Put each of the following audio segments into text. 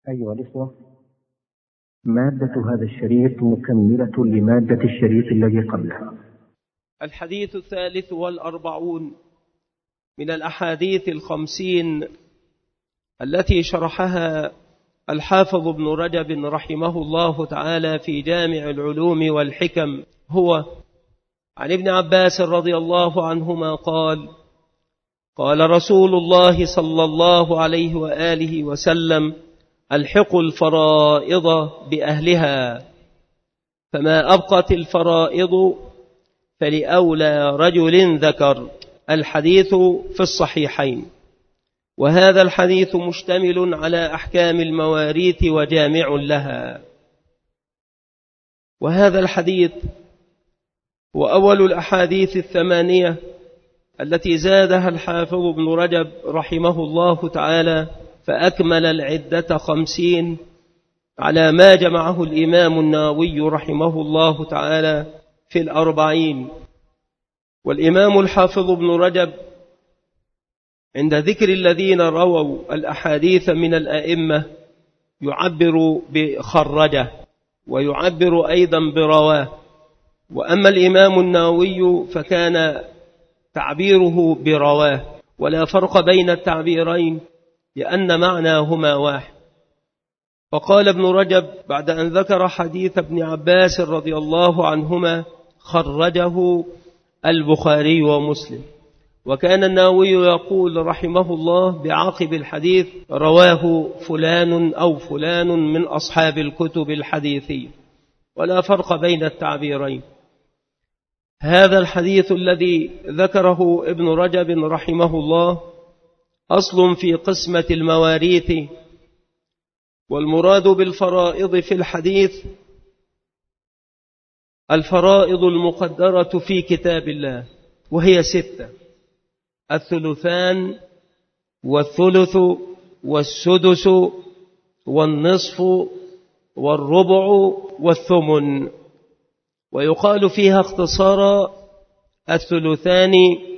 أيها الإخوة، مادة هذا الشريط مكملة لمادة الشريط الذي قبله. الحديث 43 من الأحاديث 50 التي شرحها الحافظ ابن رجب رحمه الله تعالى في جامع العلوم والحكم، هو عن ابن عباس رضي الله عنهما قال: قال رسول الله صلى الله عليه وآله وسلم: الحقوا الفرائض بأهلها، فما أبقت الفرائض فلأولى رجل ذكر. الحديث في الصحيحين، وهذا الحديث مشتمل على أحكام المواريث وجامع لها. وهذا الحديث هو أول الأحاديث 8 التي زادها الحافظ ابن رجب رحمه الله تعالى، فأكمل العدة 50 على ما جمعه الإمام النووي رحمه الله تعالى في 40. والإمام الحافظ ابن رجب عند ذكر الذين رووا الأحاديث من الأئمة يعبر بخرجه ويعبر أيضا برواه، وأما الإمام النووي فكان تعبيره برواه، ولا فرق بين التعبيرين لأن معناهما واحد. وقال ابن رجب بعد أن ذكر حديث ابن عباس رضي الله عنهما: خرجه البخاري ومسلم. وكان النووي يقول رحمه الله بعقب الحديث: رواه فلان أو فلان من أصحاب الكتب الحديثية، ولا فرق بين التعبيرين. هذا الحديث الذي ذكره ابن رجب رحمه الله أصل في قسمة المواريث، والمراد بالفرائض في الحديث الفرائض المقدرة في كتاب الله، وهي 6: الثلثان والثلث والسدس والنصف والربع والثمن. ويقال فيها اختصارا: الثلثان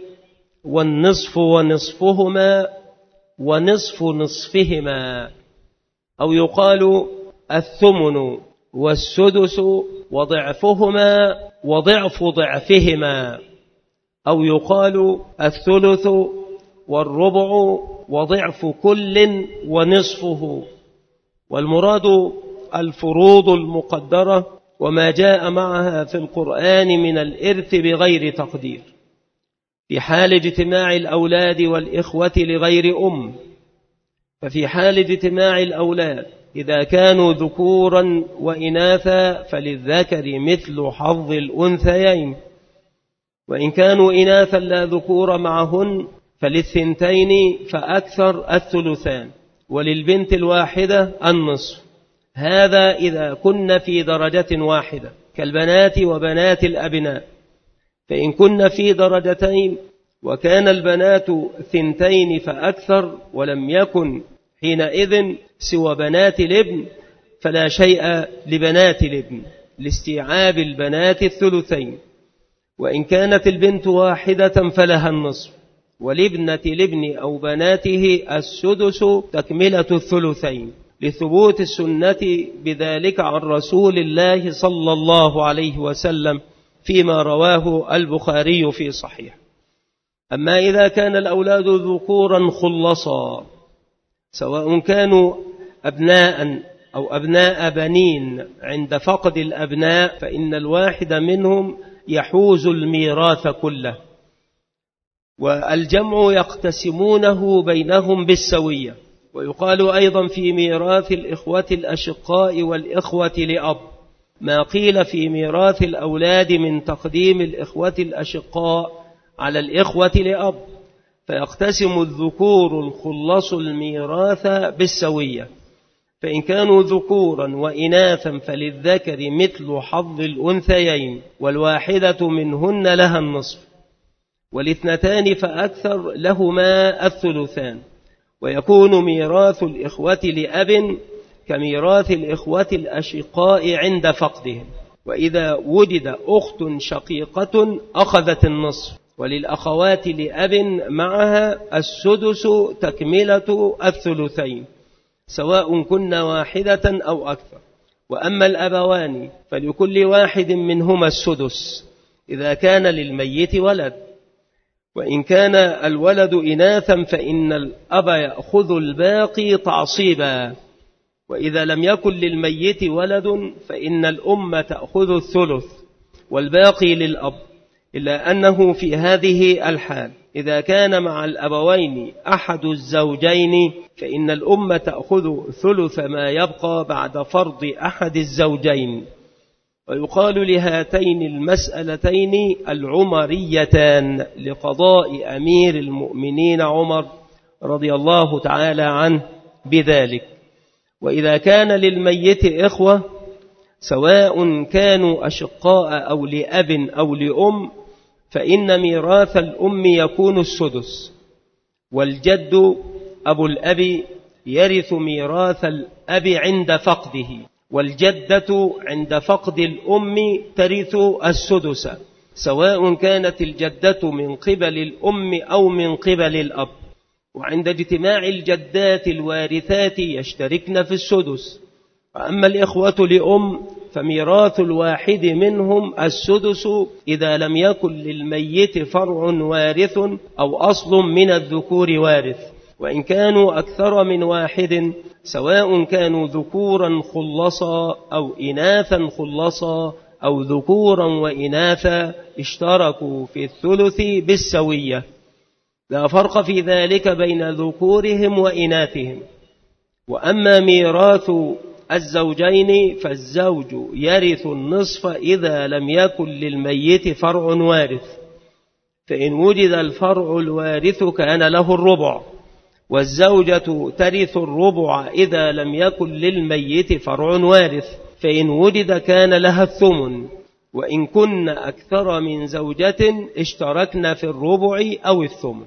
والنصف ونصفهما ونصف نصفهما، أو يقال الثمن والسدس وضعفهما وضعف ضعفهما، أو يقال الثلث والربع وضعف كل ونصفه. والمراد الفروض المقدرة وما جاء معها في القرآن من الإرث بغير تقدير، في حال اجتماع الأولاد والإخوة لغير أم. ففي حال اجتماع الأولاد إذا كانوا ذكورا وإناثا فللذكر مثل حظ الأنثيين، وإن كانوا إناثا لا ذكور معهن فللثنتين فأكثر الثلثان، وللبنت الواحدة النصف. هذا إذا كن في درجة واحدة كالبنات وبنات الأبناء. فإن كن في درجتين وكان البنات 2 فأكثر ولم يكن حينئذ سوى بنات الابن فلا شيء لبنات الابن لاستيعاب البنات 2. وإن كانت البنت واحدة فلها النصف، ولابنة الابن أو بناته السدس تكملة 2، لثبوت السنة بذلك عن رسول الله صلى الله عليه وسلم فيما رواه البخاري في صحيح. أما إذا كان الأولاد ذكورا خلصا، سواء كانوا أبناء أو أبناء بنين، عند فقد الأبناء فإن الواحد منهم يحوز الميراث كله، والجمع يقتسمونه بينهم بالسوية. ويقال أيضا في ميراث الإخوة الأشقاء والإخوة لأب ما قيل في ميراث الأولاد من تقديم الإخوة الأشقاء على الإخوة لأب، فيقتسم الذكور الخلص الميراث بالسوية. فإن كانوا ذكورا وإناثا فللذكر مثل حظ الأنثيين، والواحدة منهن لها النصف، والاثنتان فأكثر لهما 3. ويكون ميراث الإخوة لأب كميراث الإخوة الأشقاء عند فقدهم. وإذا وجد أخت شقيقة أخذت النصف، وللأخوات لأب معها السدس تكملة 2، سواء كن واحدة أو أكثر. وأما الأبوان فلكل واحد منهما السدس إذا كان للميت ولد، وإن كان الولد إناثا فإن الأب يأخذ الباقي تعصيبا، وإذا لم يكن للميت ولد فإن الأم تأخذ الثلث والباقي للأب، إلا أنه في هذه الحال إذا كان مع الأبوين أحد الزوجين فإن الأم تأخذ ثلث ما يبقى بعد فرض أحد الزوجين. ويقال لهاتين المسألتين العمريتان لقضاء أمير المؤمنين عمر رضي الله تعالى عنه بذلك. وإذا كان للميت إخوة سواء كانوا أشقاء أو لأب أو لأم فإن ميراث الأم يكون السدس، والجد أبو الأب يرث ميراث الأب عند فقده، والجدة عند فقد الأم ترث السدس، سواء كانت الجدة من قبل الأم أو من قبل الأب. وعند اجتماع الجدات الوارثات يشتركن في السدس. وأما الإخوة لأم فميراث الواحد منهم السدس إذا لم يكن للميت فرع وارث أو أصل من الذكور وارث، وإن كانوا أكثر من واحد سواء كانوا ذكورا خلصا أو إناثا خلصا أو ذكورا وإناثا اشتركوا في الثلث بالسوية، لا فرق في ذلك بين ذكورهم وإناثهم. وأما ميراث الزوجين فالزوج يرث النصف إذا لم يكن للميت فرع وارث، فإن وجد الفرع الوارث كان له الربع، والزوجة ترث الربع إذا لم يكن للميت فرع وارث، فإن وجد كان لها الثمن، وإن كن أكثر من زوجة اشتركن في الربع أو الثمن.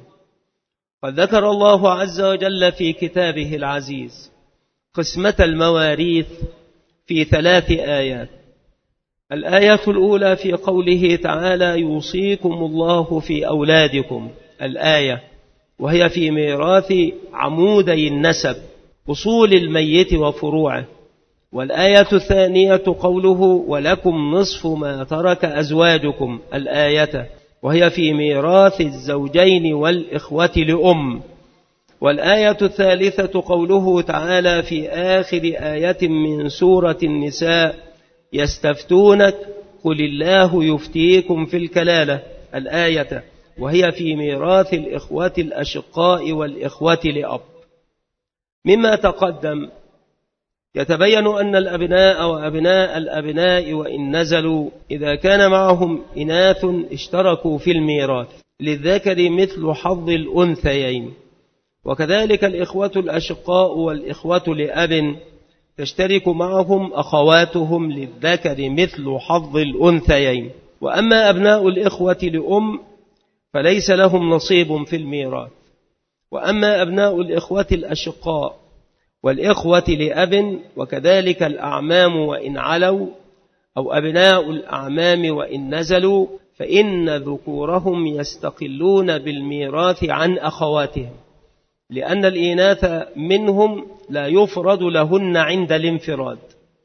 قد ذكر الله عز وجل في كتابه العزيز قسمة المواريث في 3 آيات. الآية الأولى في قوله تعالى يوصيكم الله في أولادكم الآية، وهي في ميراث عمودي النسب أصول الميت وفروعه. والآية الثانية قوله ولكم نصف ما ترك أزواجكم الآية، وهي في ميراث الزوجين والإخوة لأم. والآية الثالثة قوله تعالى في آخر آية من سورة النساء يستفتونك قل الله يفتيكم في الكلالة الآية، وهي في ميراث الإخوة الأشقاء والإخوة لأب. مما تقدم يتبين أن الأبناء وأبناء الأبناء وإن نزلوا إذا كان معهم إناث اشتركوا في الميراث للذكر مثل حظ الأنثيين، وكذلك الإخوة الأشقاء والإخوة لأب تشترك معهم أخواتهم للذكر مثل حظ الأنثيين. وأما أبناء الإخوة لأم فليس لهم نصيب في الميراث. وأما أبناء الإخوة الأشقاء والإخوة لأب وكذلك الأعمام وإن علوا أو أبناء الأعمام وإن نزلوا فإن ذكورهم يستقلون بالميراث عن أخواتهم، لأن الإناث منهم لا يفرض لهن عند الانفراد،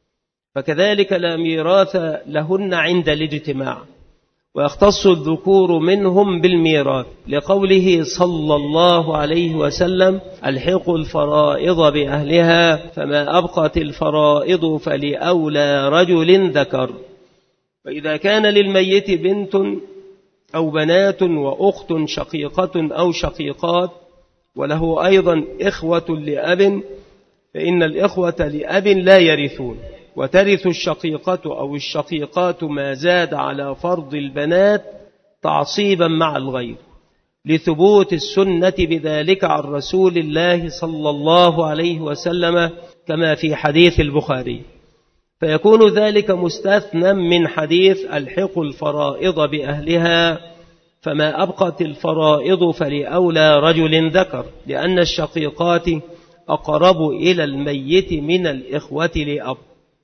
فكذلك لا ميراث لهن عند الاجتماع، ويختص الذكور منهم بالميراث لقوله صلى الله عليه وسلم الحقوا الفرائض بأهلها فما أبقت الفرائض فلأولى رجل ذكر. وإذا كان للميت بنت أو بنات وأخت شقيقة أو شقيقات وله أيضا إخوة لأب فإن الإخوة لأب لا يرثون، وترث الشقيقة أو الشقيقات ما زاد على فرض البنات تعصيبا مع الغير، لثبوت السنة بذلك عن رسول الله صلى الله عليه وسلم كما في حديث البخاري، فيكون ذلك مستثنى من حديث الحق الفرائض بأهلها فما أبقت الفرائض فلأولى رجل ذكر، لأن الشقيقات أقرب إلى الميت من الإخوة لأب.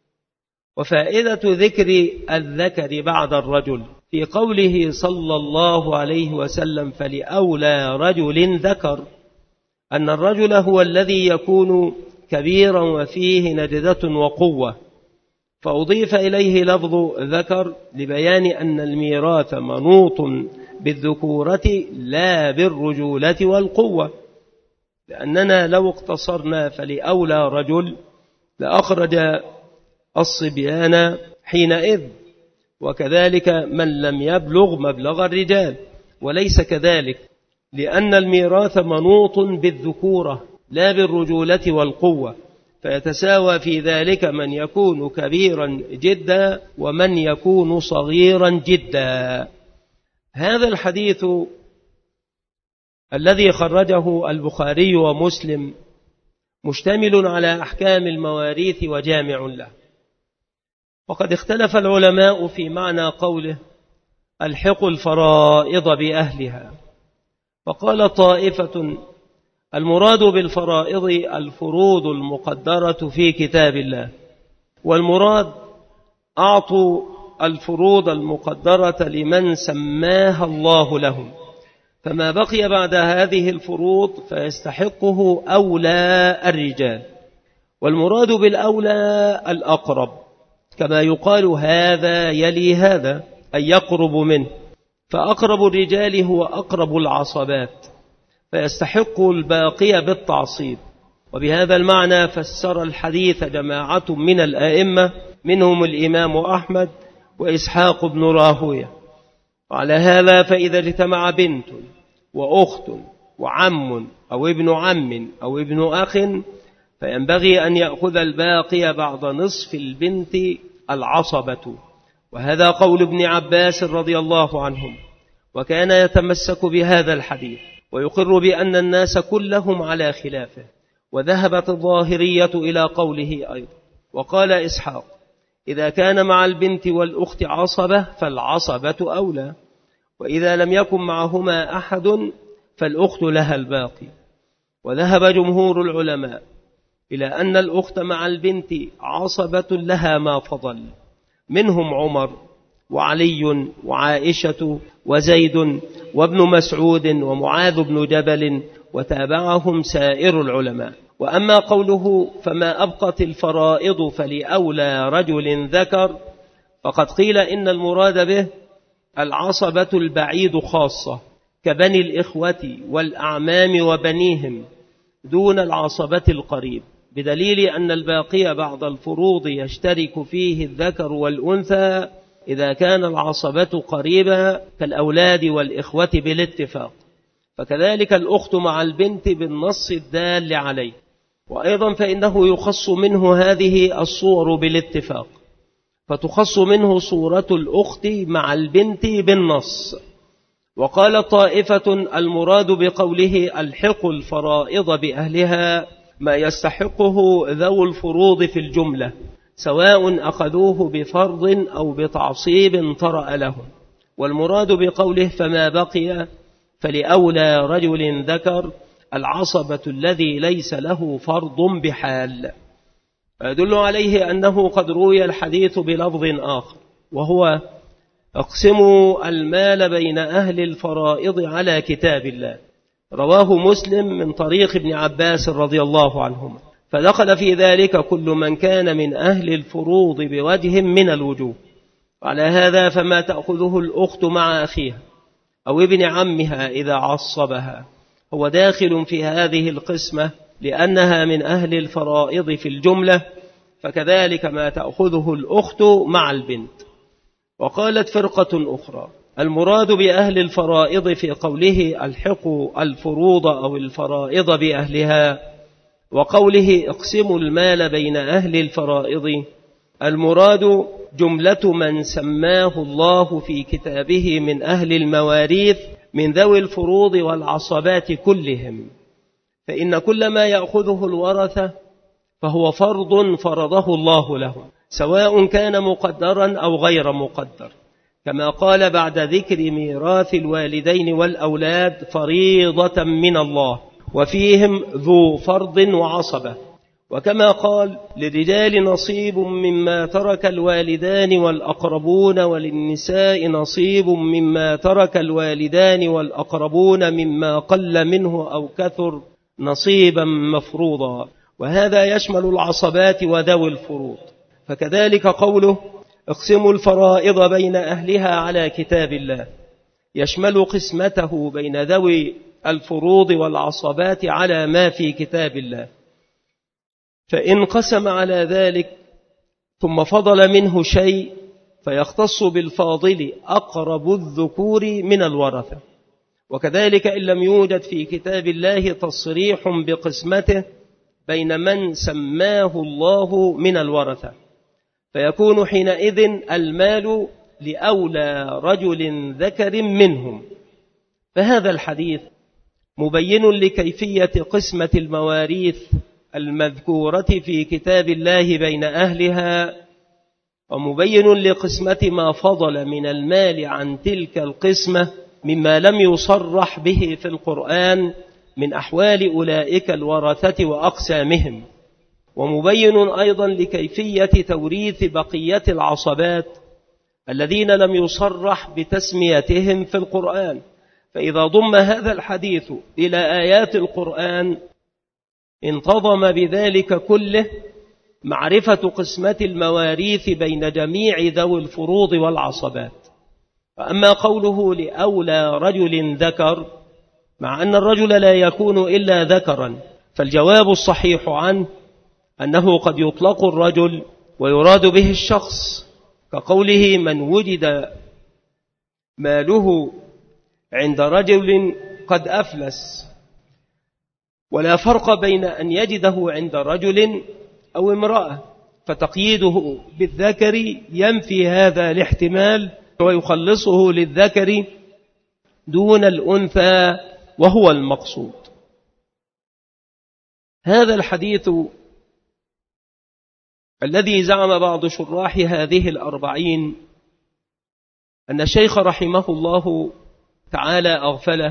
وفائدة ذكر الذكر بعد الرجل في قوله صلى الله عليه وسلم فلأولى رجل ذكر أن الرجل هو الذي يكون كبيرا وفيه نجدة وقوة، فأضيف إليه لفظ ذكر لبيان أن الميراث منوط بالذكورة لا بالرجولة والقوة، لأننا لو اقتصرنا فلأولى رجل لأخرج الصبيان حينئذ، وكذلك من لم يبلغ مبلغ الرجال، وليس كذلك، لأن الميراث منوط بالذكورة لا بالرجولة والقوة، فيتساوى في ذلك من يكون كبيرا جدا ومن يكون صغيرا جدا. هذا الحديث الذي خرجه البخاري ومسلم مشتمل على أحكام المواريث وجامع له، وقد اختلف العلماء في معنى قوله الحقوا الفرائض بأهلها، فقال طائفة المراد بالفرائض الفروض المقدرة في كتاب الله، والمراد أعطوا الفروض المقدرة لمن سماها الله لهم، فما بقي بعد هذه الفروض فيستحقه أولى الرجال، والمراد بالأولى الأقرب، كما يقال هذا يلي هذا أي يقرب منه، فأقرب الرجال هو أقرب العصبات، فيستحق الباقي بالتعصيب. وبهذا المعنى فسر الحديث جماعة من الآئمة منهم الإمام أحمد وإسحاق بن راهوية. وعلى هذا فإذا اجتمع بنت وأخت وعم أو ابن عم أو ابن أخ فينبغي أن يأخذ الباقي بعد نصف البنت العصبة، وهذا قول ابن عباس رضي الله عنهم، وكان يتمسك بهذا الحديث ويقر بأن الناس كلهم على خلافه، وذهبت الظاهرية إلى قوله أيضا. وقال إسحاق إذا كان مع البنت والأخت عصبة فالعصبة أولى، وإذا لم يكن معهما أحد فالأخت لها الباقي. وذهب جمهور العلماء إلى أن الأخت مع البنت عصبة لها ما فضل، منهم عمر وعلي وعائشة وزيد وابن مسعود ومعاذ بن جبل، وتابعهم سائر العلماء. وأما قوله فما أبقت الفرائض فلأولى رجل ذكر، فقد قيل إن المراد به العصبة البعيد خاصة كبني الإخوة والأعمام وبنيهم دون العصبة القريب، بدليل أن الباقي بعض الفروض يشترك فيه الذكر والأنثى إذا كان العصبة قريبة كالأولاد والإخوة بالاتفاق، فكذلك الأخت مع البنت بالنص الدال عليه. وأيضا فإنه يخص منه هذه الصور بالاتفاق، فتخص منه صورة الأخت مع البنت بالنص. وقال طائفة المراد بقوله الحق الفرائض بأهلها ما يستحقه ذو الفروض في الجملة، سواء أخذوه بفرض أو بتعصيب طرأ لهم. والمراد بقوله فما بقي فلأولى رجل ذكر العصبة الذي ليس له فرض بحال، يدل عليه أنه قد روي الحديث بلفظ آخر، وهو اقسموا المال بين أهل الفرائض على كتاب الله، رواه مسلم من طريق ابن عباس رضي الله عنهما، فدخل في ذلك كل من كان من أهل الفروض بوجه من الوجوه. وعلى هذا فما تأخذه الأخت مع أخيها أو ابن عمها إذا عصبها هو داخل في هذه القسمة، لأنها من أهل الفرائض في الجملة، فكذلك ما تأخذه الأخت مع البنت. وقالت فرقة أخرى المراد بأهل الفرائض في قوله الحقوا الفروض أو الفرائض بأهلها، وقوله اقسموا المال بين أهل الفرائض، المراد جملة من سماه الله في كتابه من أهل المواريث من ذوي الفروض والعصبات كلهم، فإن كل ما يأخذه الورثة فهو فرض فرضه الله لهم، سواء كان مقدرا أو غير مقدر، كما قال بعد ذكر ميراث الوالدين والأولاد فريضة من الله وفيهم ذو فرض وعصبة، وكما قال للرجال نصيب مما ترك الوالدان والأقربون وللنساء نصيب مما ترك الوالدان والأقربون مما قل منه أو كثر نصيبا مفروضا. وهذا يشمل العصبات وذوي الفروض. فكذلك قوله اقسموا الفرائض بين أهلها على كتاب الله يشمل قسمته بين ذوي الفروض والعصبات على ما في كتاب الله. فإن قسم على ذلك ثم فضل منه شيء فيختص بالفاضل أقرب الذكور من الورثة. وكذلك إن لم يوجد في كتاب الله تصريح بقسمته بين من سماه الله من الورثة، فيكون حينئذ المال لأولى رجل ذكر منهم. فهذا الحديث مبين لكيفية قسمة المواريث المذكورة في كتاب الله بين أهلها، ومبين لقسمة ما فضل من المال عن تلك القسمة مما لم يصرح به في القرآن من أحوال أولئك الورثة وأقسامهم، ومبين أيضا لكيفية توريث بقية العصبات الذين لم يصرح بتسميتهم في القرآن. فإذا ضم هذا الحديث إلى آيات القرآن انتظم بذلك كله معرفة قسمة المواريث بين جميع ذوي الفروض والعصبات. فأما قوله لأولى رجل ذكر، مع أن الرجل لا يكون إلا ذكرا، فالجواب الصحيح عنه أنه قد يطلق الرجل ويراد به الشخص، كقوله من وجد ماله عند رجل قد أفلس، ولا فرق بين أن يجده عند رجل أو امرأة، فتقييده بالذكر ينفي هذا الاحتمال ويخلصه للذكر دون الأنثى وهو المقصود. هذا الحديث الذي زعم بعض شراح هذه 40 أن الشيخ رحمه الله تعالى أغفله،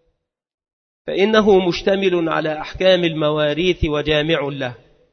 فإنه مشتمل على أحكام المواريث وجامع له.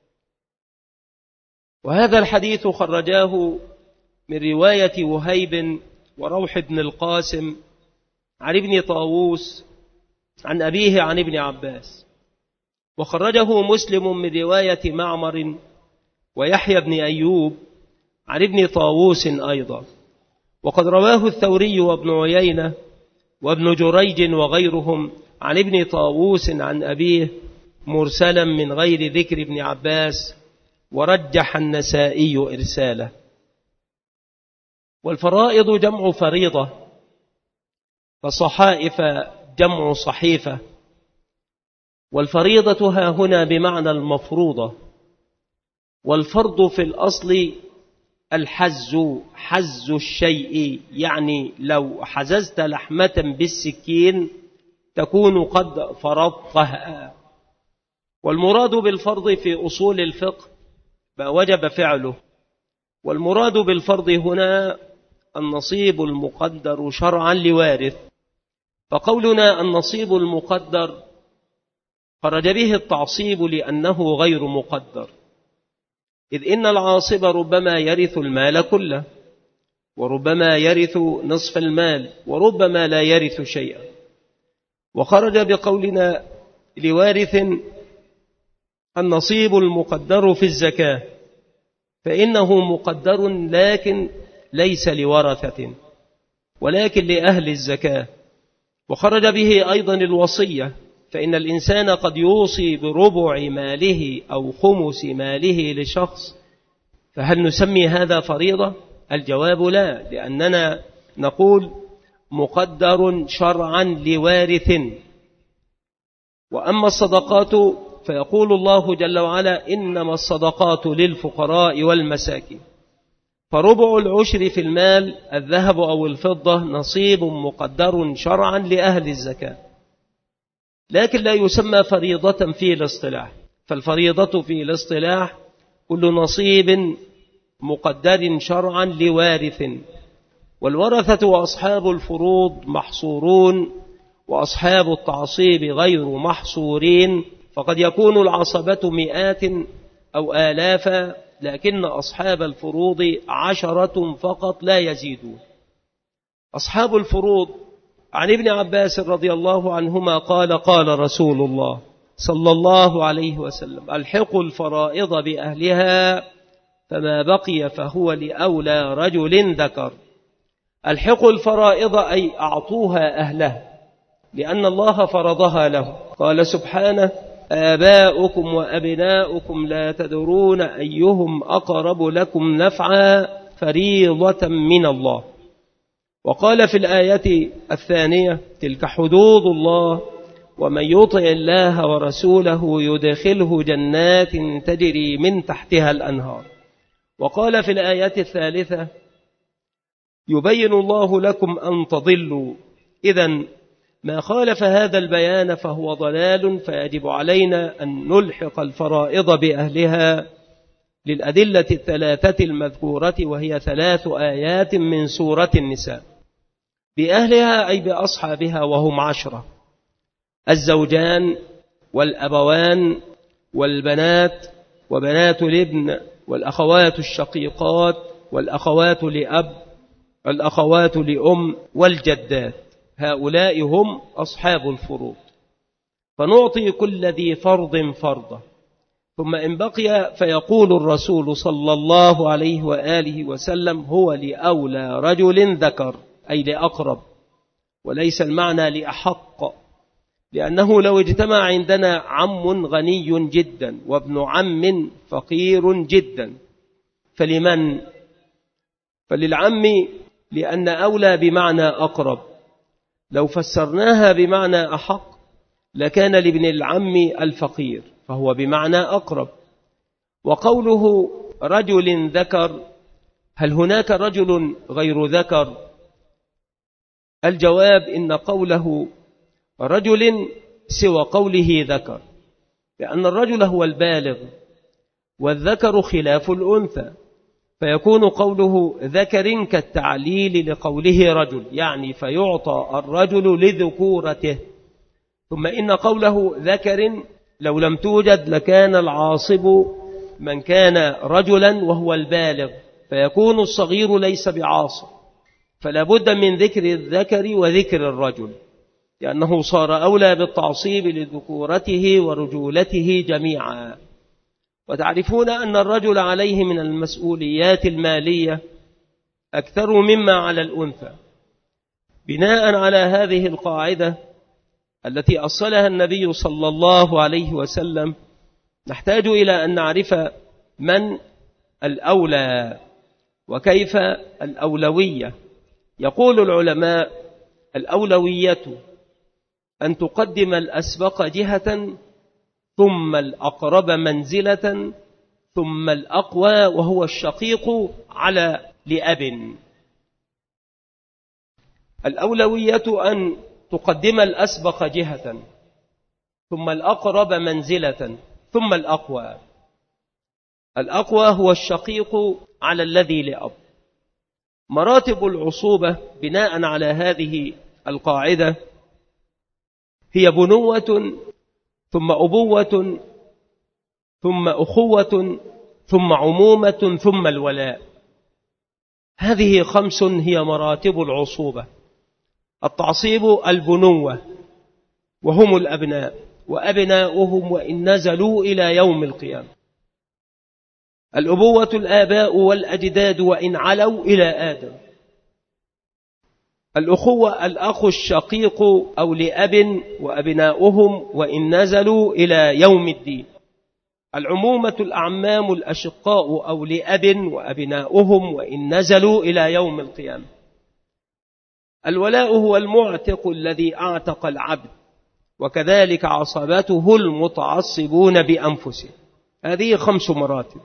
وهذا الحديث خرجاه من رواية وهيب وروح بن القاسم عن ابن طاووس عن أبيه عن ابن عباس، وخرجه مسلم من رواية معمر ويحيى بن أيوب عن ابن طاووس أيضا، وقد رواه الثوري وابن عيينة وابن جريج وغيرهم عن ابن طاووس عن أبيه مرسلا من غير ذكر ابن عباس، ورجح النسائي إرساله. والفرائض جمع فريضة، فصحائف جمع صحيفة، والفريضة ها هنا بمعنى المفروضة. والفرض في الأصل الحز، حز الشيء، يعني لو حززت لحمة بالسكين تكون قد فرضتها. والمراد بالفرض في أصول الفقه ما وجب فعله، والمراد بالفرض هنا النصيب المقدر شرعا لوارث. فقولنا النصيب المقدر خرج به التعصيب لأنه غير مقدر، إذ إن العاصب ربما يرث المال كله، وربما يرث نصف المال، وربما لا يرث شيئا. وخرج بقولنا لوارث النصيب المقدر في الزكاة، فإنه مقدر لكن ليس لورثة ولكن لأهل الزكاة. وخرج به أيضا الوصية، فإن الإنسان قد يوصي بربع ماله أو خمس ماله لشخص، فهل نسمي هذا فريضة؟ الجواب لا، لأننا نقول مقدر شرعا لوارث. وأما الصدقات فيقول الله جل وعلا إنما الصدقات للفقراء والمساكين، فربع العشر في المال الذهب أو الفضة نصيب مقدر شرعا لأهل الزكاة، لكن لا يسمى فريضة في الاصطلاح. فالفريضة في الاصطلاح كل نصيب مقدر شرعا لوارث. والورثة وأصحاب الفروض محصورون، وأصحاب التعصيب غير محصورين، فقد يكون العصبة مئات أو آلافا، لكن أصحاب الفروض 10 فقط لا يزيدون. أصحاب الفروض عن ابن عباس رضي الله عنهما قال قال رسول الله صلى الله عليه وسلم: الحقوا الفرائض بأهلها فما بقي فهو لأولى رجل ذكر. الحقوا الفرائض أي أعطوها أهلها، لأن الله فرضها له. قال سبحانه: آباؤكم وأبناؤكم لا تدرون أيهم أقرب لكم نفعا فريضة من الله. وقال في الآية الثانية: تلك حدود الله ومن يطع الله ورسوله يدخله جنات تجري من تحتها الأنهار. وقال في الآية الثالثة: يبين الله لكم أن تضلوا. إذن ما خالف هذا البيان فهو ضلال، فيجب علينا أن نلحق الفرائض بأهلها للأدلة الثلاثة المذكورة، وهي 3 آيات من سورة النساء. بأهلها أي بأصحابها، وهم 10: الزوجان والأبوان والبنات وبنات الابن والأخوات الشقيقات والأخوات لأب والأخوات لأم والجدات. هؤلاء هم أصحاب الفروض، فنعطي كل ذي فرض فرضه. ثم إن بقي فيقول الرسول صلى الله عليه وآله وسلم: هو لأولى رجل ذكر، أي لأقرب، وليس المعنى لأحق، لأنه لو اجتمع عندنا عم غني جدا وابن عم فقير جدا فلمن؟ فللعم، لأن أولى بمعنى أقرب. لو فسرناها بمعنى أحق لكان لابن العم الفقير، فهو بمعنى أقرب. وقوله رجل ذكر، هل هناك رجل غير ذكر؟ الجواب: إن قوله رجل سوى قوله ذكر، لأن الرجل هو البالغ والذكر خلاف الأنثى، فيكون قوله ذكر كالتعليل لقوله رجل، يعني فيعطى الرجل لذكورته. ثم إن قوله ذكر لو لم توجد لكان العاصب من كان رجلا وهو البالغ، فيكون الصغير ليس بعاصب، فلا بد من ذكر الذكر وذكر الرجل، لأنه صار أولى بالتعصيب لذكورته ورجولته جميعا. وتعرفون أن الرجل عليه من المسؤوليات المالية أكثر مما على الأنثى. بناء على هذه القاعدة التي أصلها النبي صلى الله عليه وسلم، نحتاج إلى أن نعرف من الأولى وكيف الأولوية. يقول العلماء: الأولوية أن تقدم الأسبق جهة، ثم الأقرب منزلة، ثم الأقوى وهو الشقيق على لأب. الأولوية أن تقدم الأسبق جهة، ثم الأقرب منزلة، ثم الأقوى. الأقوى هو الشقيق على الذي لأب. مراتب العصوبة بناء على هذه القاعدة هي بنوة، ثم أبوة، ثم أخوة، ثم عمومة، ثم الولاء. هذه 5 هي مراتب العصوبة. التعصيب البنوة، وهم الأبناء وأبناؤهم وإن نزلوا إلى يوم القيامة. الأبوة الآباء والأجداد وإن علوا إلى آدم. الأخوة الأخ الشقيق أو لأب وأبناؤهم وإن نزلوا إلى يوم الدين. العمومة الأعمام الأشقاء أو لأب وأبناؤهم وإن نزلوا إلى يوم القيامة. الولاء هو المعتق الذي أعتق العبد، وكذلك عصبته المتعصبون بأنفسهم. هذه 5 مراتب.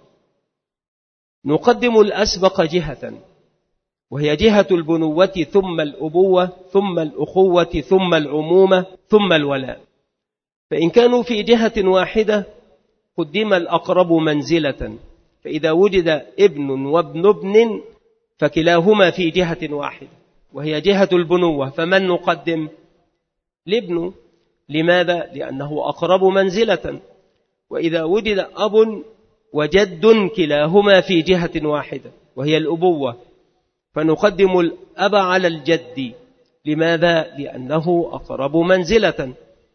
نقدم الأسبق جهة، وهي جهة البنوة، ثم الأبوة، ثم الأخوة، ثم العمومة، ثم الولاء. فإن كانوا في جهة واحدة قدم الأقرب منزلة، فإذا وجد ابن وابن ابن فكلاهما في جهة واحدة وهي جهة البنوة، فمن نقدم؟ الابن. لماذا؟ لأنه أقرب منزلة. وإذا وجد أب وجد كلاهما في جهة واحدة وهي الأبوة، فنقدم الأب على الجد. لماذا؟ لأنه أقرب منزلة.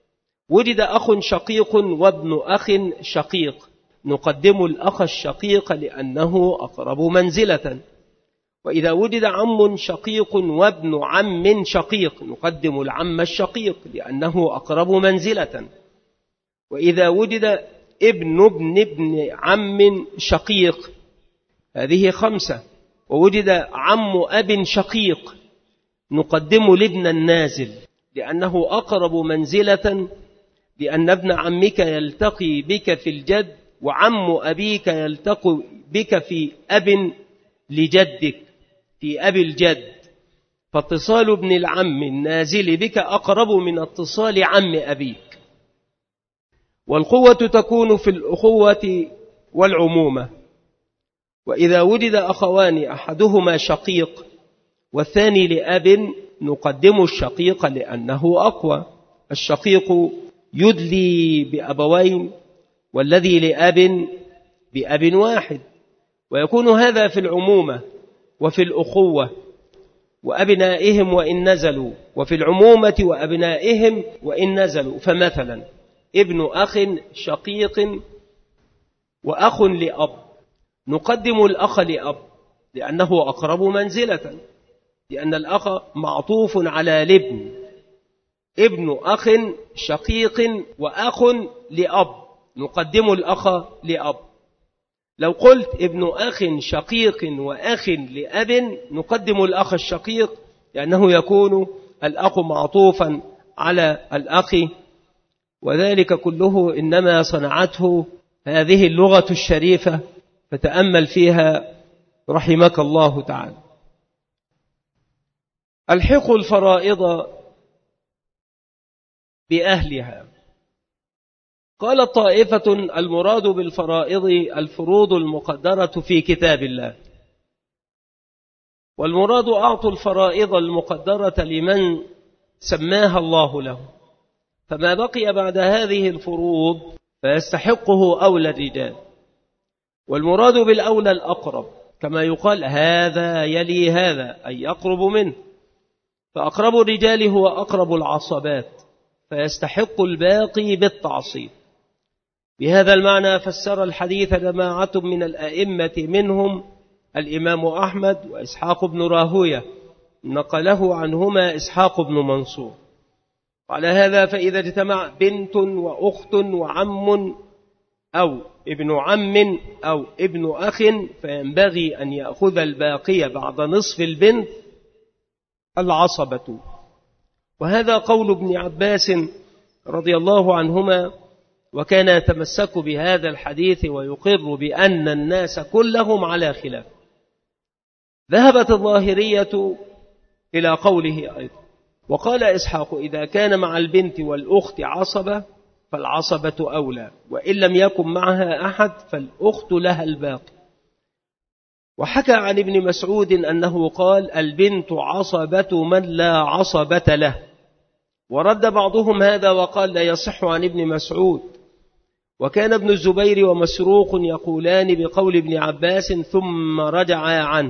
وجد أخ شقيق وابن أخ شقيق نقدم الأخ الشقيق لأنه أقرب منزلة. وإذا وجد عم شقيق وابن عم شقيق نقدم العم الشقيق لأنه أقرب منزلة. وإذا وجد ابن عم شقيق، هذه 5. ووجد عم أب شقيق نقدم لابن النازل لأنه أقرب منزلة، لأن ابن عمك يلتقي بك في الجد، وعم أبيك يلتقي بك في أب لجدك، في أب الجد، فاتصال ابن العم النازل بك أقرب من اتصال عم أبيك. والقوة تكون في الأخوة والعمومة. وإذا وجد أخوان أحدهما شقيق والثاني لأب نقدم الشقيق لأنه أقوى. الشقيق يدلي بأبوين، والذي لأب بأب واحد. ويكون هذا في العمومة وفي الأخوة وأبنائهم وإن نزلوا، وفي العمومة وأبنائهم وإن نزلوا. فمثلا ابن أخ شقيق وأخ لأب نقدم الأخ لأب لأنه أقرب منزلة، لأن الأخ معطوف على الابن. ابن أخ شقيق وأخ لأب نقدم الأخ لأب. لو قلت ابن أخ شقيق وأخ لأب نقدم الأخ الشقيق، لأنه يكون الأخ معطوفا على الأخ. وذلك كله إنما صنعته هذه اللغة الشريفة، فتأمل فيها رحمك الله تعالى. الحق الفرائض بأهلها. قال طائفة: المراد بالفرائض الفروض المقدرة في كتاب الله، والمراد أعطوا الفرائض المقدرة لمن سماها الله له، فما بقي بعد هذه الفروض فيستحقه أولى الرجال. والمراد بالأولى الأقرب، كما يقال هذا يلي هذا، أي يقرب منه، فأقرب الرجال هو أقرب العصبات، فيستحق الباقي بالتعصيب. بهذا المعنى فسر الحديث جماعة من الأئمة، منهم الإمام أحمد وإسحاق بن راهوية، نقله عنهما إسحاق بن منصور. وعلى هذا فإذا اجتمع بنت وأخت وعم أو ابن عم أو ابن أخ فينبغي أن يأخذ الباقي بعد نصف البنت العصبة. وهذا قول ابن عباس رضي الله عنهما، وكان يتمسك بهذا الحديث ويقر بأن الناس كلهم على خلاف. ذهبت الظاهرية إلى قوله أيضا. وقال إسحاق: إذا كان مع البنت والأخت عصبة فالعصبة أولى، وإن لم يكن معها أحد فالأخت لها الباقي. وحكى عن ابن مسعود أنه قال: البنت عصبة من لا عصبة له. ورد بعضهم هذا وقال: لا يصح عن ابن مسعود. وكان ابن الزبير ومسروق يقولان بقول ابن عباس ثم رجعا عنه.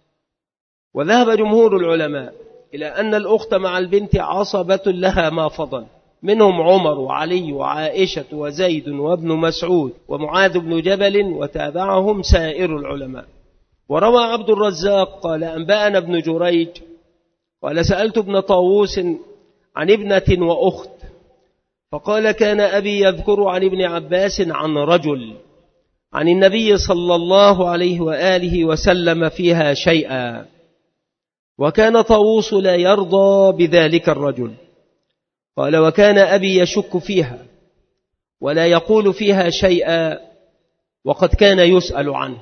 وذهب جمهور العلماء إلى أن الأخت مع البنت عصبة لها ما فضل، منهم عمر وعلي وعائشة وزيد وابن مسعود ومعاذ بن جبل، وتابعهم سائر العلماء. وروى عبد الرزاق قال: أنبأنا ابن جريج قال: سألت ابن طاووس عن ابنة وأخت، فقال: كان أبي يذكر عن ابن عباس عن رجل عن النبي صلى الله عليه وآله وسلم فيها شيئا، وكان طاووس لا يرضى بذلك الرجل. قال: وكان أبي يشك فيها ولا يقول فيها شيئا، وقد كان يسأل عنه.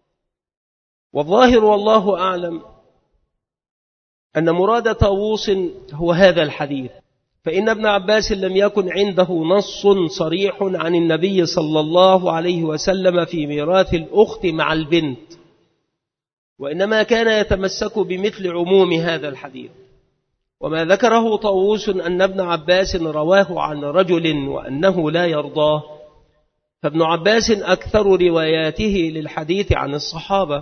والظاهر والله أعلم أن مراد طاووس هو هذا الحديث، فإن ابن عباس لم يكن عنده نص صريح عن النبي صلى الله عليه وسلم في ميراث الأخت مع البنت، وإنما كان يتمسك بمثل عموم هذا الحديث. وما ذكره طاووس أن ابن عباس رواه عن رجل وأنه لا يرضاه، فابن عباس أكثر رواياته للحديث عن الصحابة،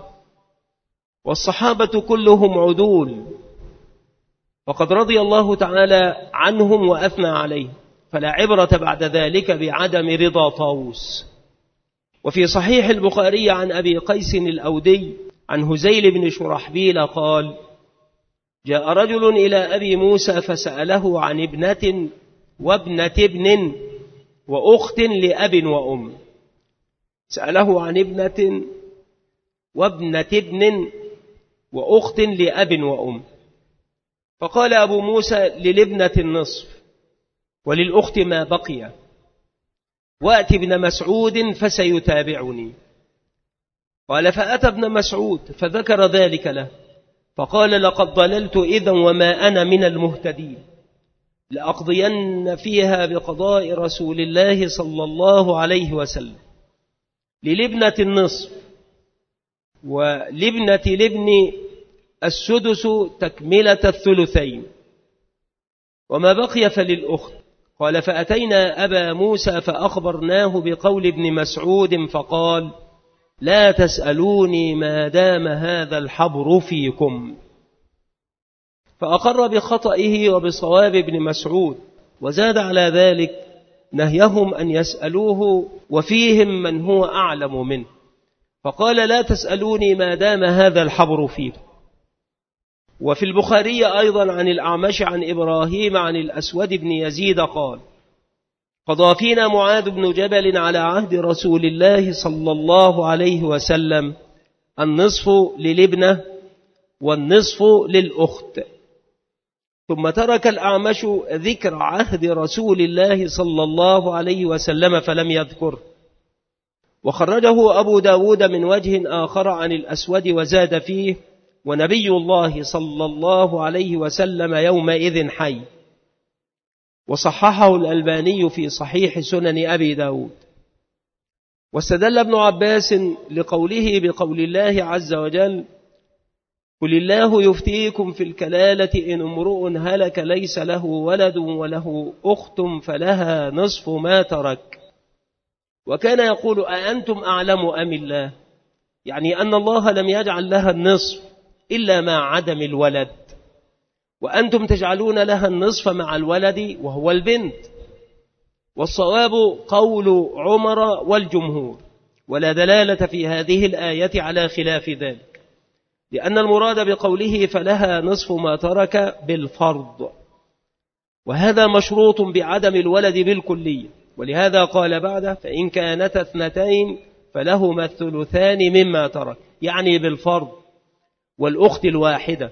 والصحابة كلهم عدول، وقد رضي الله تعالى عنهم وأثنى عليه. فلا عبرة بعد ذلك بعدم رضا طاووس. وفي صحيح البخاري عن أبي قيس الأودي عن هزيل بن شرحبيل قال: جاء رجل إلى أبي موسى فسأله عن ابنة وابنة ابن وأخت لأب وأم. سأله عن ابنة وابنة ابن وأخت لأب وأم. فقال أبو موسى: للابنة النصف وللأخت ما بقي، وأتي ابن مسعود فسيتابعني. قال: فأتى ابن مسعود فذكر ذلك له، فقال: لقد ضللت إذا وما أنا من المهتدين، لأقضين فيها بقضاء رسول الله صلى الله عليه وسلم. للابنة النصف ولابنة الابن السدس تكملة الثلثين، وما بقي فللأخت. قال: فأتينا أبا موسى فأخبرناه بقول ابن مسعود فقال: لا تسألوني ما دام هذا الحبر فيكم. فأقر بخطئه وبصواب ابن مسعود، وزاد على ذلك نهيهم أن يسألوه وفيهم من هو أعلم منه، فقال: لا تسألوني ما دام هذا الحبر فيكم. وفي البخاري أيضا عن الأعمش عن إبراهيم عن الأسود بن يزيد قال: قضى فينا معاذ بن جبل على عهد رسول الله صلى الله عليه وسلم النصف للابنة والنصف للأخت. ثم ترك الأعمش ذكر عهد رسول الله صلى الله عليه وسلم فلم يذكر. وخرجه أبو داود من وجه آخر عن الأسود وزاد فيه: ونبي الله صلى الله عليه وسلم يومئذ حي. وصححه الألباني في صحيح سنن أبي داود. واستدل ابن عباس لقوله بقول الله عز وجل: قل الله يفتيكم في الكلالة إن امرؤ هلك ليس له ولد وله أخت فلها نصف ما ترك. وكان يقول: أأنتم أعلم أم الله؟ يعني أن الله لم يجعل لها النصف إلا مع عدم الولد، وأنتم تجعلون لها النصف مع الولد وهو البنت. والصواب قول عمر والجمهور، ولا دلالة في هذه الآية على خلاف ذلك، لأن المراد بقوله فلها نصف ما ترك بالفرض، وهذا مشروط بعدم الولد بالكلية. ولهذا قال بعده: فإن كانت اثنتين فلهما الثلثان مما ترك، يعني بالفرض. والأخت الواحدة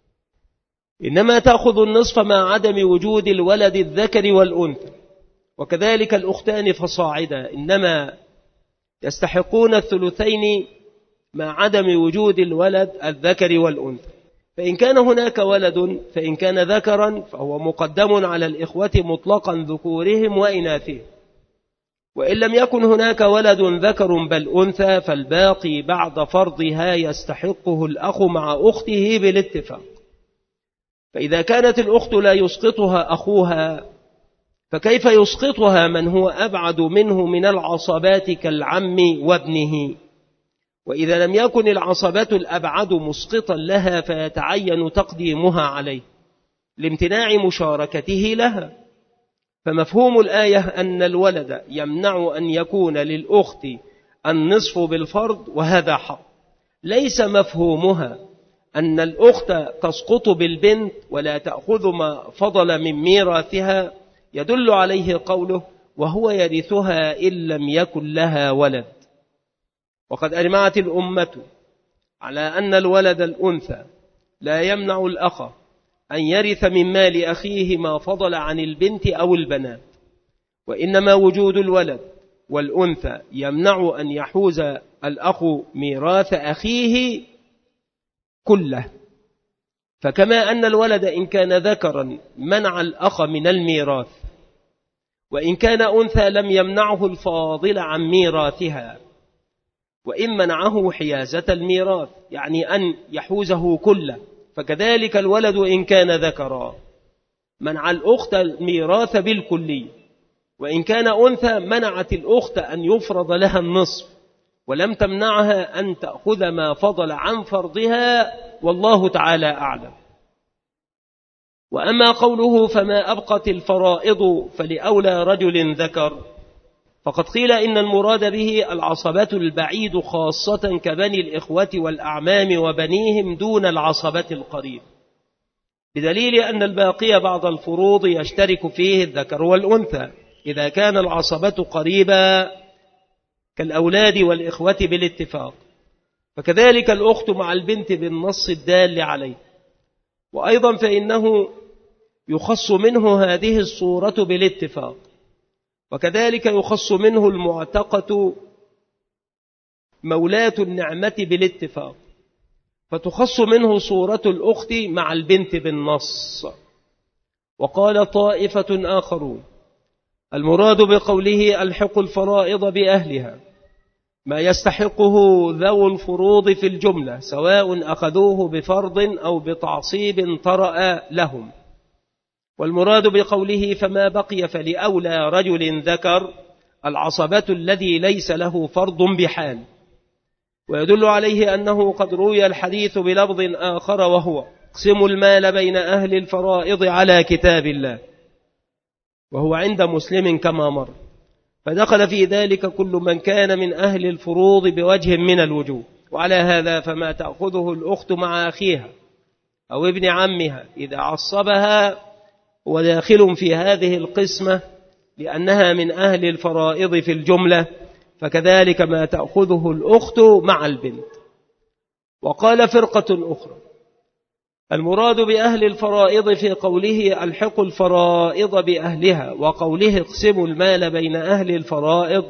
إنما تأخذ النصف مع عدم وجود الولد الذكر والأنثى، وكذلك الأختان فصاعدا إنما يستحقون الثلثين مع عدم وجود الولد الذكر والأنثى. فإن كان هناك ولد فإن كان ذكرا فهو مقدم على الإخوة مطلقا ذكورهم وإناثهم، وإن لم يكن هناك ولد ذكر بل أنثى فالباقي بعد فرضها يستحقه الأخ مع أخته بالاتفاق. فإذا كانت الأخت لا يسقطها أخوها فكيف يسقطها من هو أبعد منه من العصبات كالعم وابنه؟ وإذا لم يكن العصبة الأبعد مسقطا لها فيتعين تقديمها عليه لامتناع مشاركته لها. فمفهوم الآية أن الولد يمنع أن يكون للأخت النصف بالفرض، وهذا حق. ليس مفهومها أن الأخت تسقط بالبنت ولا تأخذ ما فضل من ميراثها، يدل عليه قوله: وهو يرثها إن لم يكن لها ولد. وقد أجمعت الأمة على أن الولد الأنثى لا يمنع الأخ أن يرث من مال أخيه ما فضل عن البنت أو البنات، وإنما وجود الولد والأنثى يمنع أن يحوز الأخ ميراث أخيه كله. فكما أن الولد إن كان ذكرا منع الأخ من الميراث، وإن كان أنثى لم يمنعه الفاضل عن ميراثها، وإن منعه حيازة الميراث يعني أن يحوزه كله، فكذلك الولد إن كان ذكرا منع الأخت الميراث بالكلية، وإن كان أنثى منعت الأخت أن يفرض لها النصف ولم تمنعها أن تأخذ ما فضل عن فرضها، والله تعالى أعلم. وأما قوله فما أبقت الفرائض فلأولى رجل ذكر، فقد قيل إن المراد به العصبة البعيد خاصة كبني الإخوة والأعمام وبنيهم دون العصبة القريب، بدليل أن الباقي بعض الفروض يشترك فيه الذكر والأنثى إذا كان العصبة قريبا كالأولاد والإخوة بالاتفاق، فكذلك الأخت مع البنت بالنص الدال عليه. وأيضا فإنه يخص منه هذه الصورة بالاتفاق، وكذلك يخص منه المعتقة مولاة النعمة بالاتفاق، فتخص منه صورة الأخت مع البنت بالنص. وقال طائفة آخرون المراد بقوله ألحق الفرائض بأهلها ما يستحقه ذو الفروض في الجملة سواء أخذوه بفرض أو بتعصيب طرأ لهم. والمراد بقوله فما بقي فلأولى رجل ذكر العصبة الذي ليس له فرض بحال، ويدل عليه أنه قد روي الحديث بلفظ آخر وهو اقسموا المال بين أهل الفرائض على كتاب الله، وهو عند مسلم كما مر، فدخل في ذلك كل من كان من أهل الفروض بوجه من الوجوه. وعلى هذا فما تأخذه الأخت مع أخيها أو ابن عمها إذا عصبها هو داخل في هذه القسمة لأنها من أهل الفرائض في الجملة، فكذلك ما تأخذه الأخت مع البنت. وقال فرقة أخرى المراد بأهل الفرائض في قوله ألحق الفرائض بأهلها وقوله اقسموا المال بين أهل الفرائض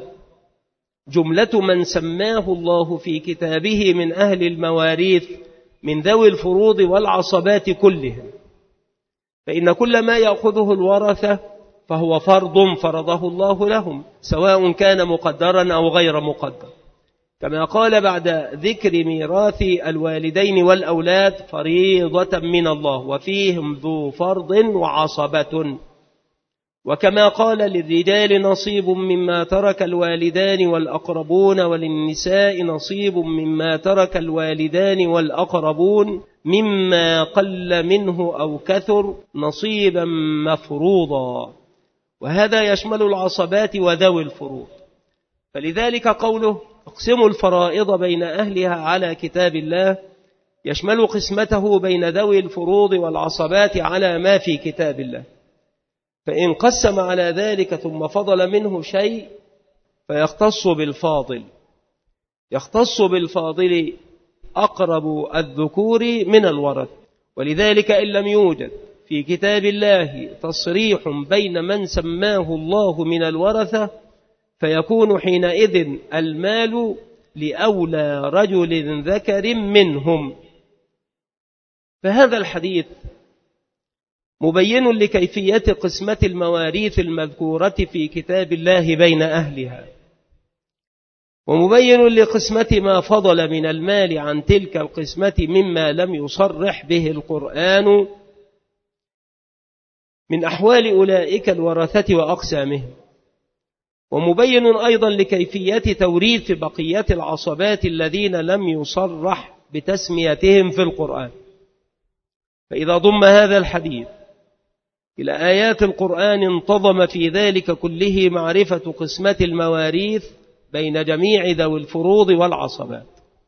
جملة من سماه الله في كتابه من أهل المواريث من ذوي الفروض والعصبات كلهم، فإن كل ما يأخذه الورثة فهو فرض فرضه الله لهم سواء كان مقدرا أو غير مقدر، كما قال بعد ذكر ميراث الوالدين والأولاد فريضة من الله وفيهم ذو فرض وعصبة، وكما قال للرجال نصيب مما ترك الوالدان والأقربون وللنساء نصيب مما ترك الوالدان والأقربون مما قل منه أو كثر نصيبا مفروضا، وهذا يشمل العصبات وذوي الفروض. فلذلك قوله اقسموا الفرائض بين أهلها على كتاب الله يشمل قسمته بين ذوي الفروض والعصبات على ما في كتاب الله، فإن قسم على ذلك ثم فضل منه شيء فيختص بالفاضل، يختص بالفاضل أقرب الذكور من الورث. ولذلك إن لم يوجد في كتاب الله تصريح بين من سماه الله من الورثة فيكون حينئذ المال لأولى رجل ذكر منهم. فهذا الحديث مبين لكيفية قسمة المواريث المذكورة في كتاب الله بين أهلها، ومبين لقسمة ما فضل من المال عن تلك القسمة مما لم يصرح به القرآن من أحوال أولئك الورثة وأقسامهم، ومبين أيضا لكيفية توريث بقية العصبات الذين لم يصرح بتسميتهم في القرآن. فإذا ضم هذا الحديث إلى آيات القرآن انتظم في ذلك كله معرفة قسمة المواريث بين جميع ذوي الفروض والعصبات.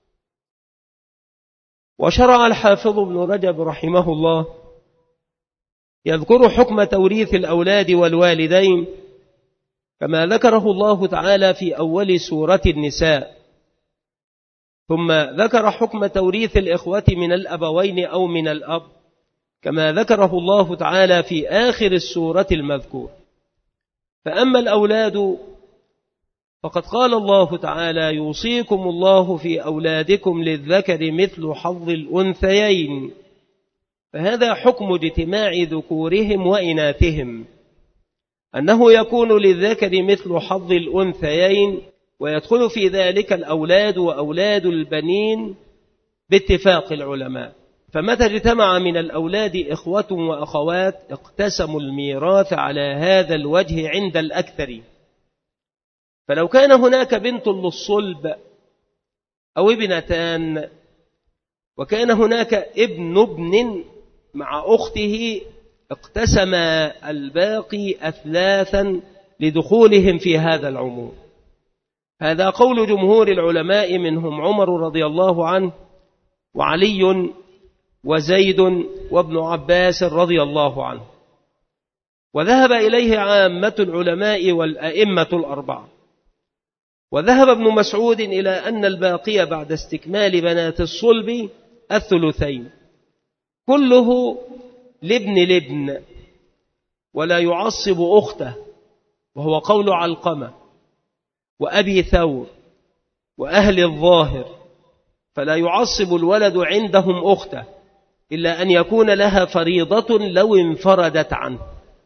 وشرع الحافظ ابن رجب رحمه الله يذكر حكم توريث الأولاد والوالدين كما ذكره الله تعالى في أول سورة النساء، ثم ذكر حكم توريث الإخوة من الأبوين أو من الأب كما ذكره الله تعالى في آخر السورة المذكور. فأما الأولاد فقد قال الله تعالى يوصيكم الله في أولادكم للذكر مثل حظ الأنثيين، فهذا حكم اجتماع ذكورهم وإناثهم، أنه يكون للذكر مثل حظ الأنثيين، ويدخل في ذلك الأولاد وأولاد البنين باتفاق العلماء. فمتى اجتمع من الأولاد إخوة وأخوات اقتسموا الميراث على هذا الوجه عند الأكثر. فلو كان هناك بنت للصلب أو ابنتان وكان هناك ابن مع أخته اقتسم الباقي أثلاثا لدخولهم في هذا العموم. هذا قول جمهور العلماء منهم عمر رضي الله عنه وعلي وزيد وابن عباس رضي الله عنه، وذهب إليه عامة العلماء والأئمة الأربعة. وذهب ابن مسعود إلى أن الباقي بعد استكمال بنات الصلب الثلثين كله لابن ولا يعصب أخته، وهو قول علقمة وأبي ثور وأهل الظاهر، فلا يعصب الولد عندهم أخته إلا أن يكون لها فريضة لو انفردت عنه.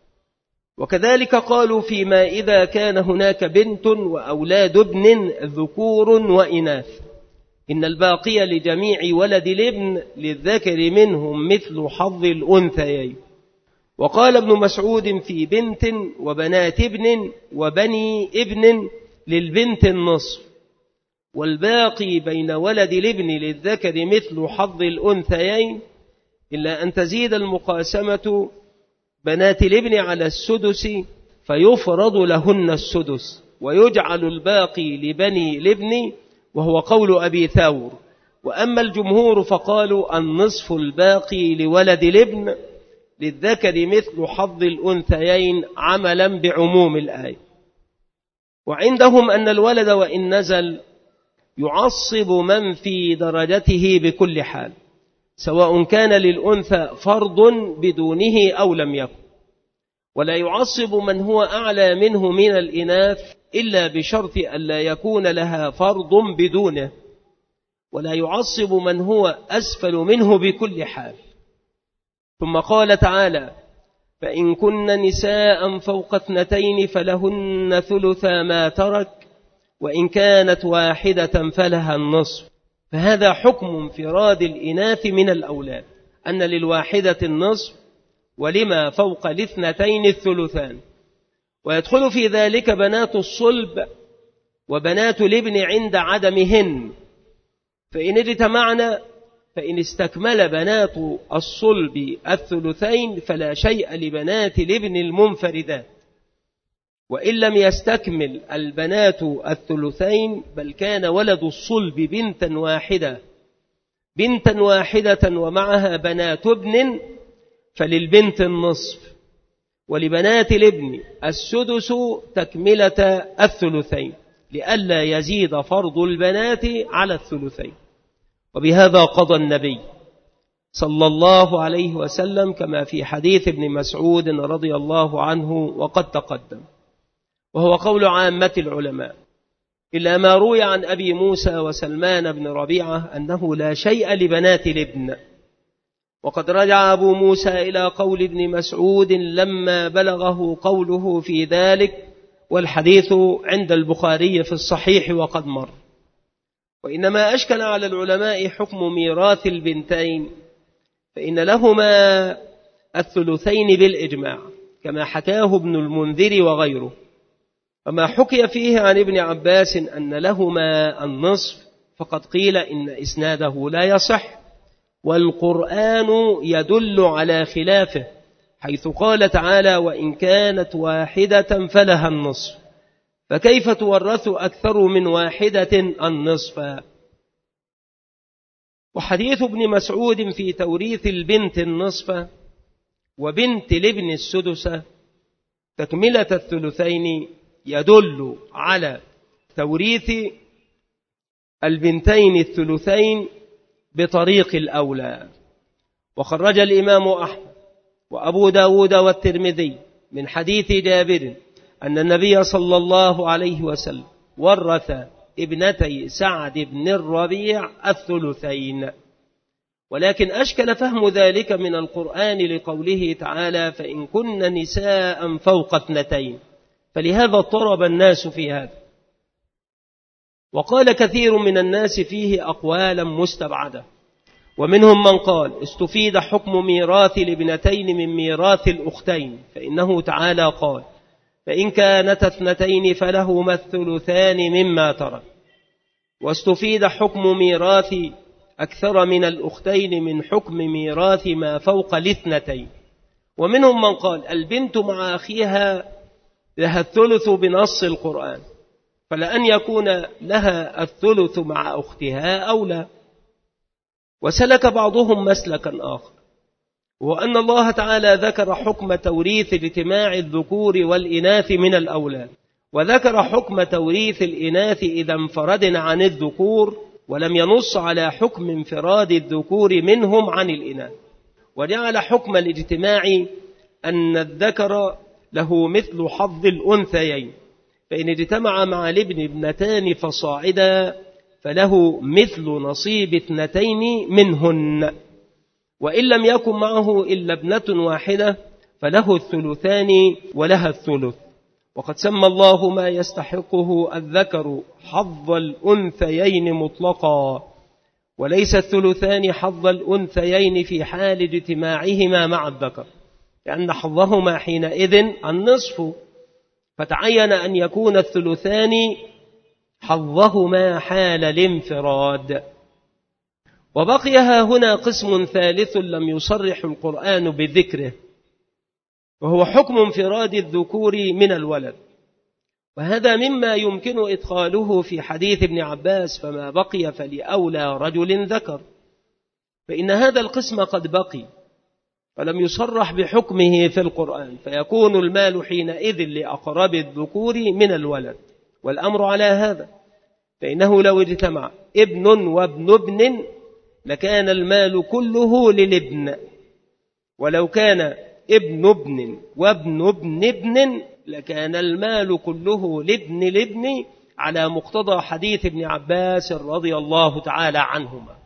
وكذلك قالوا فيما إذا كان هناك بنت وأولاد ابن ذكور وإناث إن الباقي لجميع ولد الابن للذكر منهم مثل حظ الأنثيين. وقال ابن مسعود في بنت وبنات ابن وبني ابن للبنت النصف، والباقي بين ولد الابن للذكر مثل حظ الأنثيين، إلا أن تزيد المقاسمة بنات الابن على السدس فيفرض لهن السدس، ويجعل الباقي لبني الابن، وهو قول أبي ثور. وأما الجمهور فقالوا النصف الباقي لولد الابن للذكر مثل حظ الأنثيين عملا بعموم الآية. وعندهم أن الولد وإن نزل يعصب من في درجته بكل حال، سواء كان للأنثى فرض بدونه أو لم يكن، ولا يعصب من هو أعلى منه من الإناث إلا بشرط أن لا يكون لها فرض بدونه، ولا يعصب من هو أسفل منه بكل حال. ثم قال تعالى: فإن كن نساء فوق 2 فلهن ثلثا ما ترك وإن كانت واحدة فلها النصف. فهذا حكم انفراد الإناث من الأولاد، أن للواحدة النصف ولما فوق 2 الثلثان. ويدخل في ذلك بنات الصلب وبنات الابن عند عدمهن، فإن اجتمعنا فإن استكمل بنات الصلب الثلثين فلا شيء لبنات الابن المنفردات، وإن لم يستكمل البنات الثلثين بل كان ولد الصلب بنتا واحدة ومعها بنات ابن فللبنت النصف، ولبنات الابن السدس تكملة الثلثين لئلا يزيد فرض البنات على الثلثين. وبهذا قضى النبي صلى الله عليه وسلم كما في حديث ابن مسعود رضي الله عنه وقد تقدم، وهو قول عامة العلماء، إلا ما روي عن أبي موسى وسلمان بن ربيعة أنه لا شيء لبنات الابن. وقد رجع أبو موسى إلى قول ابن مسعود لما بلغه قوله في ذلك، والحديث عند البخاري في الصحيح وقد مر. وإنما أشكل على العلماء حكم ميراث البنتين، فإن لهما الثلثين بالإجماع كما حكاه ابن المنذر وغيره. وما حكي فيه عن ابن عباس أن لهما النصف فقد قيل إن إسناده لا يصح، والقرآن يدل على خلافه، حيث قال تعالى: وإن كانت واحدة فلها النصف، فكيف تورث أكثر من واحدة النصف؟ وحديث ابن مسعود في توريث البنت النصف وبنت الابن السدس تكملة الثلثين يدل على توريث البنتين الثلثين بطريق الأولى. وخرج الإمام أحمد وأبو داود والترمذي من حديث جابر أن النبي صلى الله عليه وسلم ورث ابنتي سعد بن الربيع الثلثين. ولكن أشكل فهم ذلك من القرآن لقوله تعالى: فإن كن نساء فوق 2، فلهذا اضطرب الناس في هذا. وقال كثير من الناس فيه أقوالا مستبعدة، ومنهم من قال استفيد حكم ميراث الابنتين من ميراث الأختين، فإنه تعالى قال: فإن كانتا 2 فلهما الثلثان مما ترك. واستفيد حكم ميراث أكثر من الأختين من حكم ميراث ما فوق 2، ومنهم من قال البنت مع أخيها لها الثلث بنص القرآن، فلأن يكون لها الثلث مع أختها أولى. وسلك بعضهم مسلكا آخر، وأن الله تعالى ذكر حكم توريث اجتماع الذكور والإناث من الأولاد، وذكر حكم توريث الإناث إذا انفردن عن الذكور، ولم ينص على حكم انفراد الذكور منهم عن الإناث، وجعل حكم الاجتماع أن الذكر له مثل حظ الأنثيين، فإن اجتمع مع الابن ابنتان فصاعدا فله مثل نصيب اثنتين منهن، وإن لم يكن معه إلا ابنة واحدة فله الثلثان ولها الثلث. وقد سمى الله ما يستحقه الذكر حظ الأنثيين مطلقا، وليس الثلثان حظ الأنثيين في حال اجتماعهما مع الذكر، لأن حظهما حينئذ النصف، فتعين أن يكون الثلثان حظهما حال الانفراد. وبقي هنا قسم ثالث لم يصرح القرآن بذكره، وهو حكم انفراد الذكور من الولد، وهذا مما يمكن إدخاله في حديث ابن عباس فما بقي فلأولى رجل ذكر، فإن هذا القسم قد بقي ولم يصرح بحكمه في القرآن، فيكون المال حينئذ لأقرب الذكور من الولد. والأمر على هذا، فإنه لو اجتمع ابن وابن ابن لكان المال كله للابن، ولو كان ابن ابن وابن ابن ابن لكان المال كله لابن الابن، على مقتضى حديث ابن عباس رضي الله تعالى عنهما.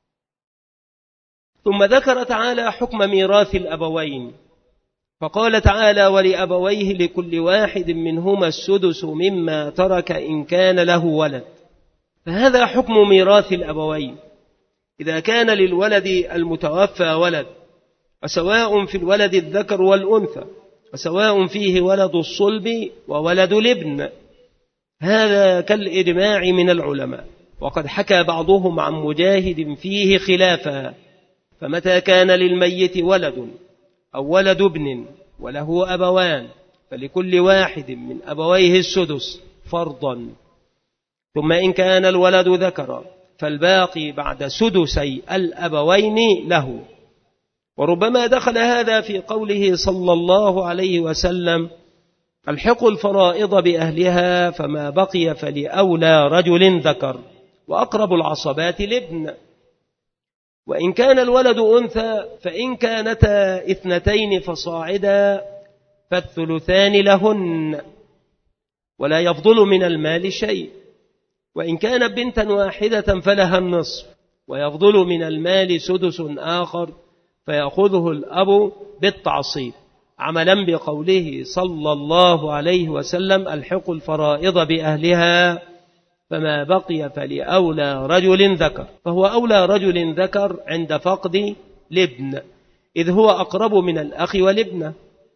ثم ذكر تعالى حكم ميراث الأبوين، فقال تعالى ولأبويه لكل واحد منهما السدس مما ترك إن كان له ولد. فهذا حكم ميراث الأبوين إذا كان للولد المتوفى ولد، وسواء في الولد الذكر والأنثى، وسواء فيه ولد الصلب وولد الابن، هذا كالإجماع من العلماء. وقد حكى بعضهم عن مجاهد فيه خلافا، فمتى كان للميت ولد أو ولد ابن وله أبوان فلكل واحد من أبويه السدس فرضا، ثم إن كان الولد ذكرا فالباقي بعد سدسي الأبوين له. وربما دخل هذا في قوله صلى الله عليه وسلم الحقوا الفرائض بأهلها فما بقي فلأولى رجل ذكر، وأقرب العصبات الابن. وإن كان الولد أنثى فإن كانتا اثنتين فصاعدا فالثلثان لهن ولا يفضل من المال شيء، وإن كانت بنتا واحدة فلها النصف ويفضل من المال سدس آخر فيأخذه الأب بالتعصيب، عملا بقوله صلى الله عليه وسلم الحقوا الفرائض بأهلها فما بقي فلأولى رجل ذكر، فهو أولى رجل ذكر عند فقد الابن، إذ هو أقرب من الأخ والابنة،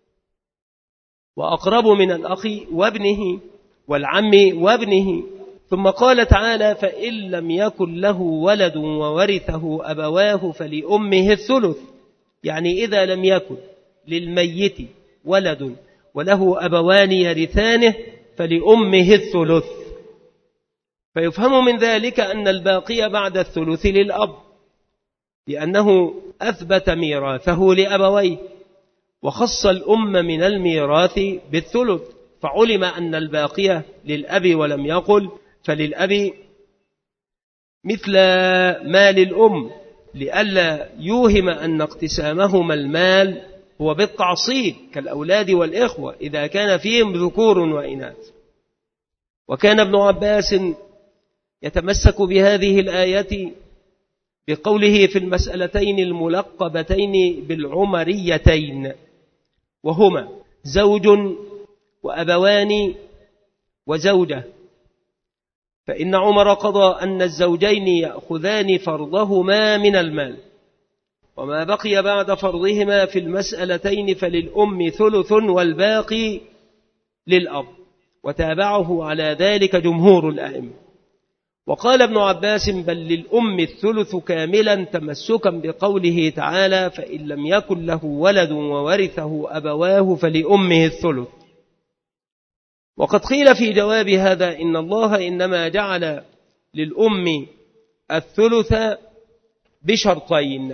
وأقرب من الأخ وابنه والعم وابنه. ثم قال تعالى فإن لم يكن له ولد وورثه أبواه فلأمه الثلث، يعني إذا لم يكن للميت ولد وله أبوان يرثانه فلأمه الثلث. فيفهم من ذلك أن الباقي بعد الثلث للأب، لأنه أثبت ميراثه لأبويه، وخص الأم من الميراث بالثلث، فعلم أن الباقي للأب ولم يقل فللأب مثل مال الأم، لئلا يوهم أن اقتسامهما المال هو بالتعصيب كالأولاد والإخوة إذا كان فيهم ذكور وإناث. وكان ابن عباس يتمسك بهذه الآية بقوله في المسألتين الملقبتين بالعمريتين، وهما زوج وأبوان وزوجة، فإن عمر قضى أن الزوجين يأخذان فرضهما من المال، وما بقي بعد فرضهما في المسألتين فللأم ثلث والباقي للأب، وتابعه على ذلك جمهور الأئمة. وقال ابن عباس بل للأم الثلث كاملا تمسكا بقوله تعالى فإن لم يكن له ولد وورثه أبواه فلأمه الثلث. وقد قيل في جواب هذا إن الله إنما جعل للأم الثلث بشرطين: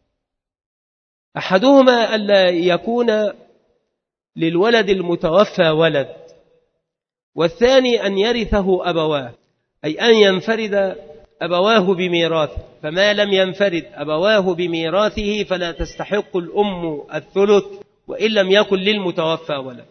أحدهما ألا يكون للولد المتوفى ولد، والثاني أن يرثه أبواه، أي أن ينفرد أبواه بميراثه، فما لم ينفرد أبواه بميراثه فلا تستحق الأم الثلث وإن لم يكن للمتوفى ولد.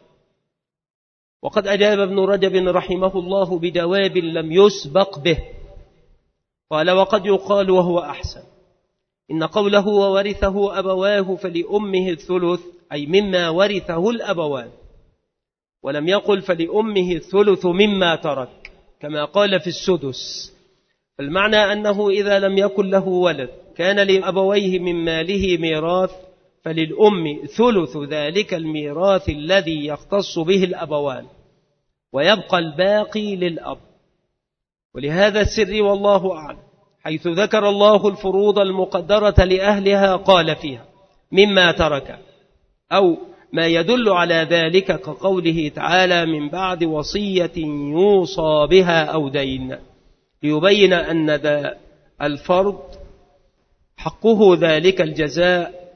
وقد أجاب ابن رجب رحمه الله بجواب لم يسبق به، قال وقد يقال وهو أحسن إن قوله وورثه أبواه فلأمه الثلث أي مما ورثه الأبوان، ولم يقل فلأمه الثلث مما ترك كما قال في السدس. المعنى أنه إذا لم يكن له ولد كان لأبويه من ماله ميراث فللأم ثلث ذلك الميراث الذي يختص به الأبوان، ويبقى الباقي للأب. ولهذا السر والله أعلم حيث ذكر الله الفروض المقدرة لأهلها قال فيها مما ترك أو ما يدل على ذلك كقوله تعالى من بعد وصية يوصى بها أو دين، ليبين أن ذا الفرض حقه ذلك الجزاء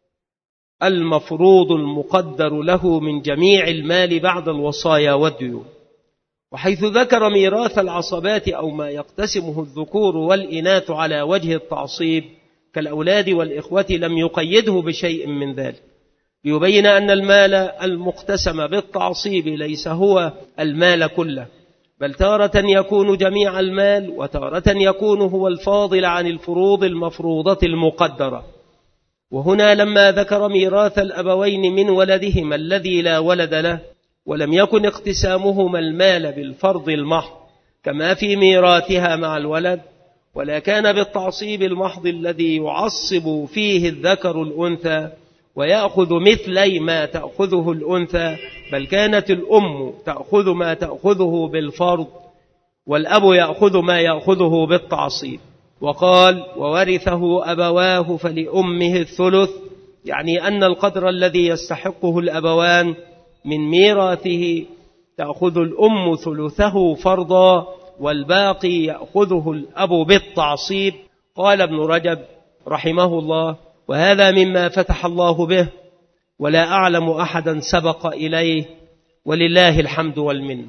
المفروض المقدر له من جميع المال بعد الوصايا والديون. وحيث ذكر ميراث العصبات أو ما يقتسمه الذكور والإناث على وجه التعصيب كالأولاد والإخوة لم يقيده بشيء من ذلك، ليبين أن المال المقتسم بالتعصيب ليس هو المال كله، بل تارة يكون جميع المال وتارة يكون هو الفاضل عن الفروض المفروضة المقدرة. وهنا لما ذكر ميراث الأبوين من ولدهما الذي لا ولد له ولم يكن اقتسامهما المال بالفرض المحض كما في ميراثها مع الولد، ولا كان بالتعصيب المحض الذي يعصب فيه الذكر الأنثى ويأخذ مثلي ما تأخذه الأنثى، بل كانت الأم تأخذ ما تأخذه بالفرض والأب يأخذ ما يأخذه بالتعصيب. وقال وورثه أبواه فلأمه الثلث، يعني أن القدر الذي يستحقه الأبوان من ميراثه تأخذ الأم ثلثه فرضا والباقي يأخذه الأب بالتعصيب. قال ابن رجب رحمه الله وهذا مما فتح الله به ولا أعلم أحدا سبق إليه ولله الحمد والمنة.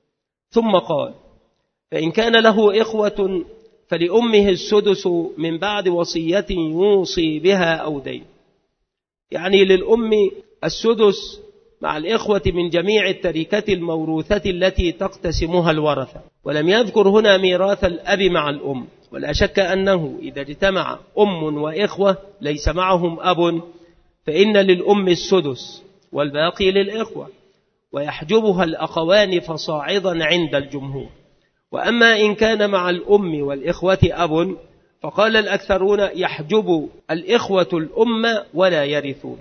ثم قال فإن كان له إخوة فلأمه السدس من بعد وصية يوصي بها أو دين، يعني للأم السدس مع الإخوة من جميع التركة الموروثة التي تقتسمها الورثة، ولم يذكر هنا ميراث الأب مع الأم. ولا شك أنه إذا اجتمع أم وإخوة ليس معهم أب فإن للأم السدس والباقي للإخوة، ويحجبها الأخوان فصاعدا عند الجمهور. وأما إن كان مع الأم والإخوة أب فقال الأكثرون يحجب الإخوة الأم ولا يرثون.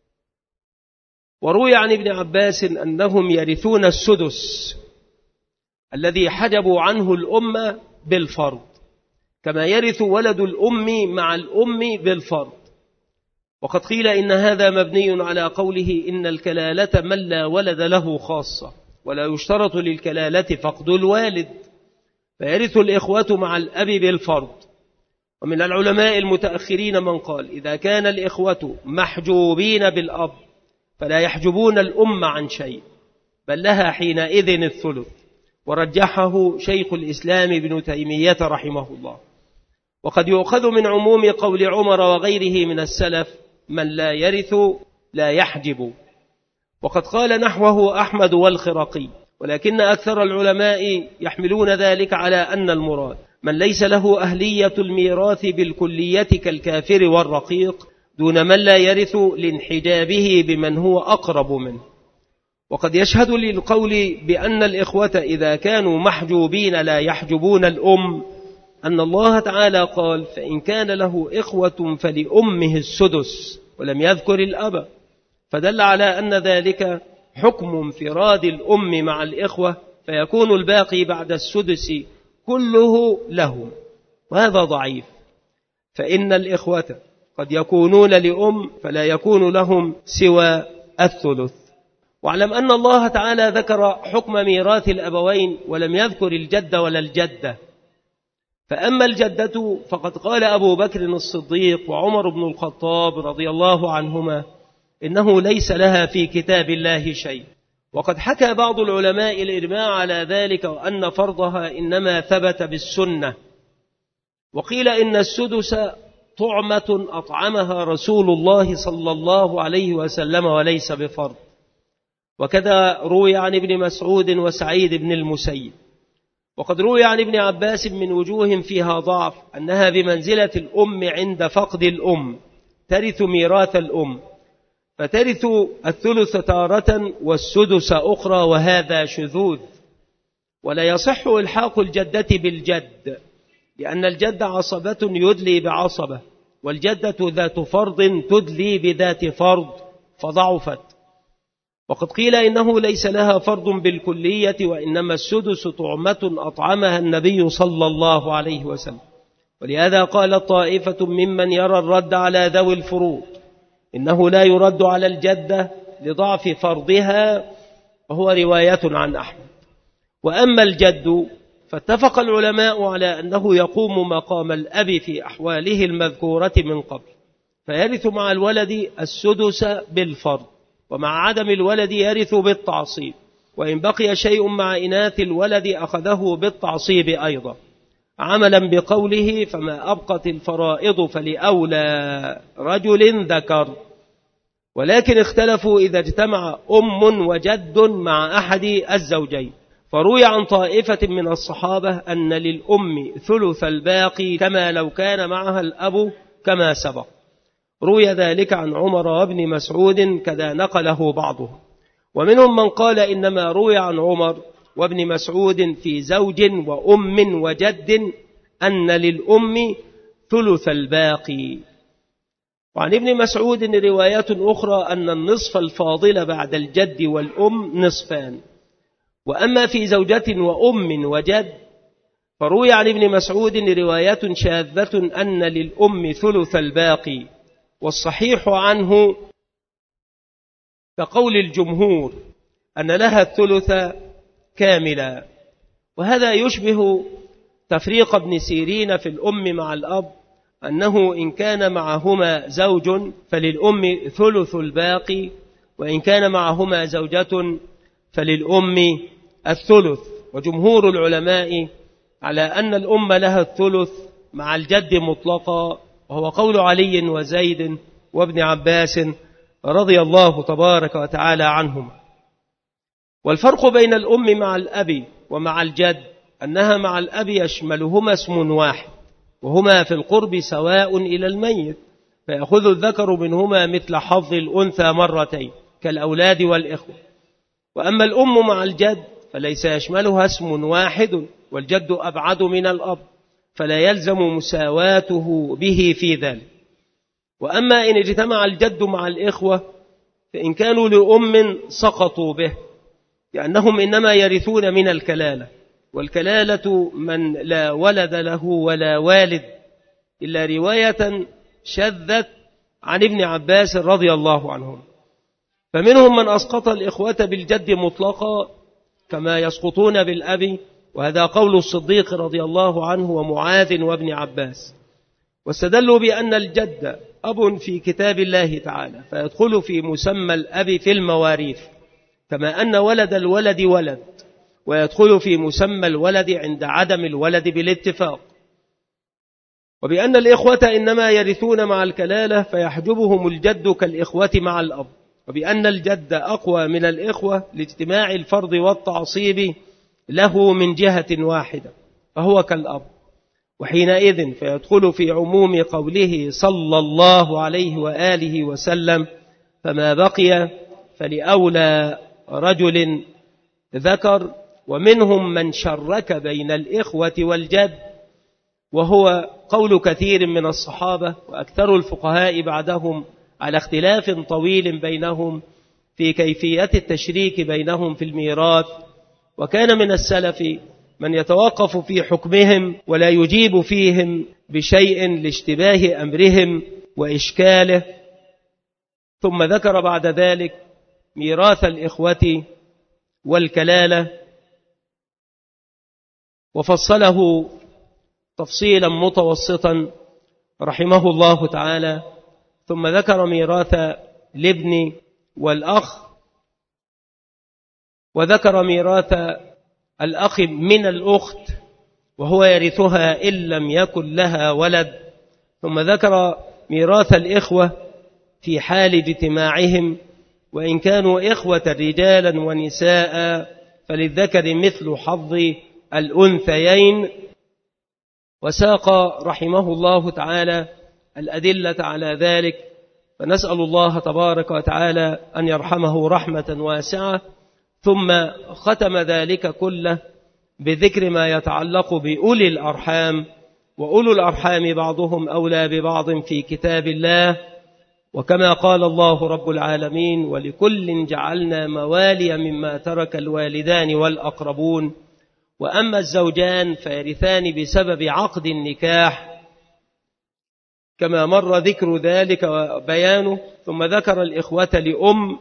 وروي عن ابن عباس أنهم يرثون السدس الذي حجبوا عنه الأم بالفرض كما يرث ولد الأم مع الأم بالفرض. وقد قيل إن هذا مبني على قوله إن الكلالة من لا ولد له خاصة، ولا يشترط للكلالة فقد الوالد، فيرث الإخوة مع الأب بالفرض. ومن العلماء المتأخرين من قال إذا كان الإخوة محجوبين بالأب فلا يحجبون الأم عن شيء بل لها حينئذ الثلث، ورجحه شيخ الإسلام ابن تيمية رحمه الله. وقد يؤخذ من عموم قول عمر وغيره من السلف من لا يرث لا يحجب، وقد قال نحوه أحمد والخرقي، ولكن أكثر العلماء يحملون ذلك على أن المراد من ليس له أهلية الميراث بالكلية كالكافر والرقيق دون من لا يرث لانحجابه بمن هو أقرب منه. وقد يشهد للقول بأن الإخوة إذا كانوا محجوبين لا يحجبون الأم أن الله تعالى قال فإن كان له إخوة فلأمه السدس ولم يذكر الأب، فدل على أن ذلك حكم انفراد الأم مع الإخوة، فيكون الباقي بعد السدس كله لهم، وهذا ضعيف، فإن الإخوة قد يكونون لأم فلا يكون لهم سوى الثلث. واعلم أن الله تعالى ذكر حكم ميراث الأبوين ولم يذكر الجد ولا الجدة. فأما الجدة فقد قال أبو بكر الصديق وعمر بن الخطاب رضي الله عنهما إنه ليس لها في كتاب الله شيء، وقد حكى بعض العلماء الإجماع على ذلك وأن فرضها إنما ثبت بالسنة. وقيل إن السدس طعمة أطعمها رسول الله صلى الله عليه وسلم وليس بفرض، وكذا روي عن ابن مسعود وسعيد بن المسيب. وقد روي عن ابن عباس من وجوه فيها ضعف أنها بمنزلة الأم عند فقد الأم، ترث ميراث الأم، فترث الثلث تارة والسدس أخرى، وهذا شذوذ. ولا يصح إلحاق الجدة بالجد، لأن الجد عصبة يدلي بعصبة، والجدة ذات فرض تدلي بذات فرض فضعفت. وقد قيل إنه ليس لها فرض بالكلية، وإنما السدس طعمة أطعمها النبي صلى الله عليه وسلم. ولهذا قال طائفة ممن يرى الرد على ذوي الفروض إنه لا يرد على الجدة لضعف فرضها، وهو رواية عن أحمد. وأما الجد فاتفق العلماء على أنه يقوم مقام الأب في أحواله المذكورة من قبل، فيرث مع الولد السدس بالفرض، ومع عدم الولد يرث بالتعصيب، وإن بقي شيء مع إناث الولد أخذه بالتعصيب أيضا، عملا بقوله فما أبقت الفرائض فلأولى رجل ذكر. ولكن اختلفوا إذا اجتمع أم وجد مع أحد الزوجين، فروي عن طائفة من الصحابة أن للأم ثلث الباقي كما لو كان معها الأب كما سبق. روي ذلك عن عمر وابن مسعود كذا نقله بعضهم. ومنهم من قال إنما روي عن عمر وابن مسعود في زوج وأم وجد أن للأم ثلث الباقي. وعن ابن مسعود روايات أخرى أن النصف الفاضل بعد الجد والأم نصفان. وأما في زوجة وأم وجد فروي عن ابن مسعود روايات شاذة أن للأم ثلث الباقي، والصحيح عنه كقول الجمهور أن لها الثلث كاملا. وهذا يشبه تفريق ابن سيرين في الأم مع الأب، أنه إن كان معهما زوج فللأم ثلث الباقي، وإن كان معهما زوجة فللأم الثلث. وجمهور العلماء على أن الأم لها الثلث مع الجد مطلقا، وهو قول علي وزيد وابن عباس رضي الله تبارك وتعالى عنهم. والفرق بين الأم مع الأب ومع الجد أنها مع الأب يشملهما اسم واحد، وهما في القرب سواء إلى الميت، فيأخذ الذكر منهما مثل حظ الأنثى مرتين كالأولاد والإخوة. وأما الأم مع الجد فليس يشملها اسم واحد، والجد أبعد من الأب، فلا يلزم مساواته به في ذلك. وأما إن اجتمع الجد مع الإخوة فإن كانوا لأم سقطوا به، لأنهم إنما يرثون من الكلالة، والكلالة من لا ولد له ولا والد، إلا رواية شذت عن ابن عباس رضي الله عنهم. فمنهم من أسقط الإخوة بالجد مطلقا كما يسقطون بالأب، وهذا قول الصديق رضي الله عنه ومعاذ وابن عباس. واستدلوا بأن الجد أب في كتاب الله تعالى، فيدخل في مسمى الأب في المواريث، كما أن ولد الولد ولد، ويدخل في مسمى الولد عند عدم الولد بالاتفاق. وبأن الإخوة إنما يرثون مع الكلالة فيحجبهم الجد كالإخوة مع الأب، وبأن الجد أقوى من الإخوة لاجتماع الفرض والتعصيب له من جهة واحدة، فهو كالأب. وحينئذ فيدخل في عموم قوله صلى الله عليه وآله وسلم فما بقي فلأولى رجل ذكر. ومنهم من شرك بين الإخوة والجد، وهو قول كثير من الصحابة وأكثر الفقهاء بعدهم على اختلاف طويل بينهم في كيفية التشريك بينهم في الميراث. وكان من السلف من يتوقف في حكمهم ولا يجيب فيهم بشيء لاشتباه أمرهم وإشكاله. ثم ذكر بعد ذلك ميراث الإخوة والكلالة وفصله تفصيلا متوسطا رحمه الله تعالى. ثم ذكر ميراث الابن والأخ، وذكر ميراث الأخ من الأخت وهو يرثها إن لم يكن لها ولد. ثم ذكر ميراث الإخوة في حال اجتماعهم، وإن كانوا إخوة رجالا ونساء فللذكر مثل حظ الأنثيين. وساق رحمه الله تعالى الأدلة على ذلك، فنسأل الله تبارك وتعالى أن يرحمه رحمة واسعة. ثم ختم ذلك كله بذكر ما يتعلق بأولي الأرحام، وأولو الأرحام بعضهم أولى ببعض في كتاب الله، وكما قال الله رب العالمين: ولكل جعلنا موالي مما ترك الوالدان والأقربون، وأما الزوجان فيرثان بسبب عقد النكاح، كما مر ذكر ذلك وبيانه. ثم ذكر الإخوة لأم،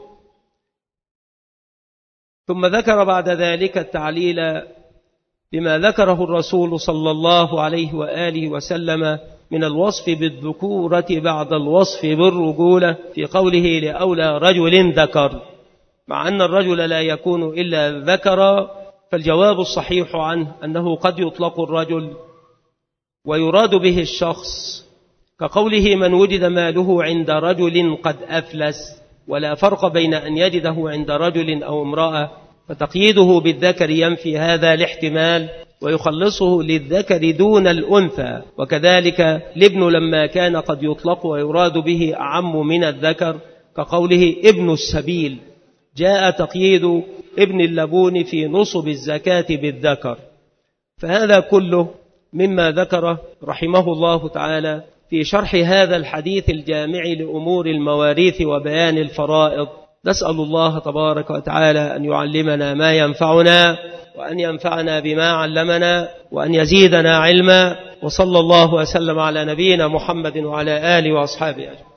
ثم ذكر بعد ذلك التعليل بما ذكره الرسول صلى الله عليه وآله وسلم من الوصف بالذكورة بعد الوصف بالرجولة في قوله: لأولى رجل ذكر، مع أن الرجل لا يكون إلا ذكرا. فالجواب الصحيح عنه أنه قد يطلق الرجل ويراد به الشخص، كقوله: من وجد ماله عند رجل قد أفلس، ولا فرق بين أن يجده عند رجل أو امرأة، فتقييده بالذكر ينفي هذا الاحتمال ويخلصه للذكر دون الأنثى. وكذلك الابن لما كان قد يطلق ويراد به أعم من الذكر، كقوله: ابن السبيل، جاء تقييد ابن اللبون في نصب الزكاة بالذكر. فهذا كله مما ذكره رحمه الله تعالى في شرح هذا الحديث الجامع لأمور المواريث وبيان الفرائض. نسأل الله تبارك وتعالى أن يعلمنا ما ينفعنا، وأن ينفعنا بما علمنا، وأن يزيدنا علما. وصلى الله وسلم على نبينا محمد وعلى آله وأصحابه أجمعين.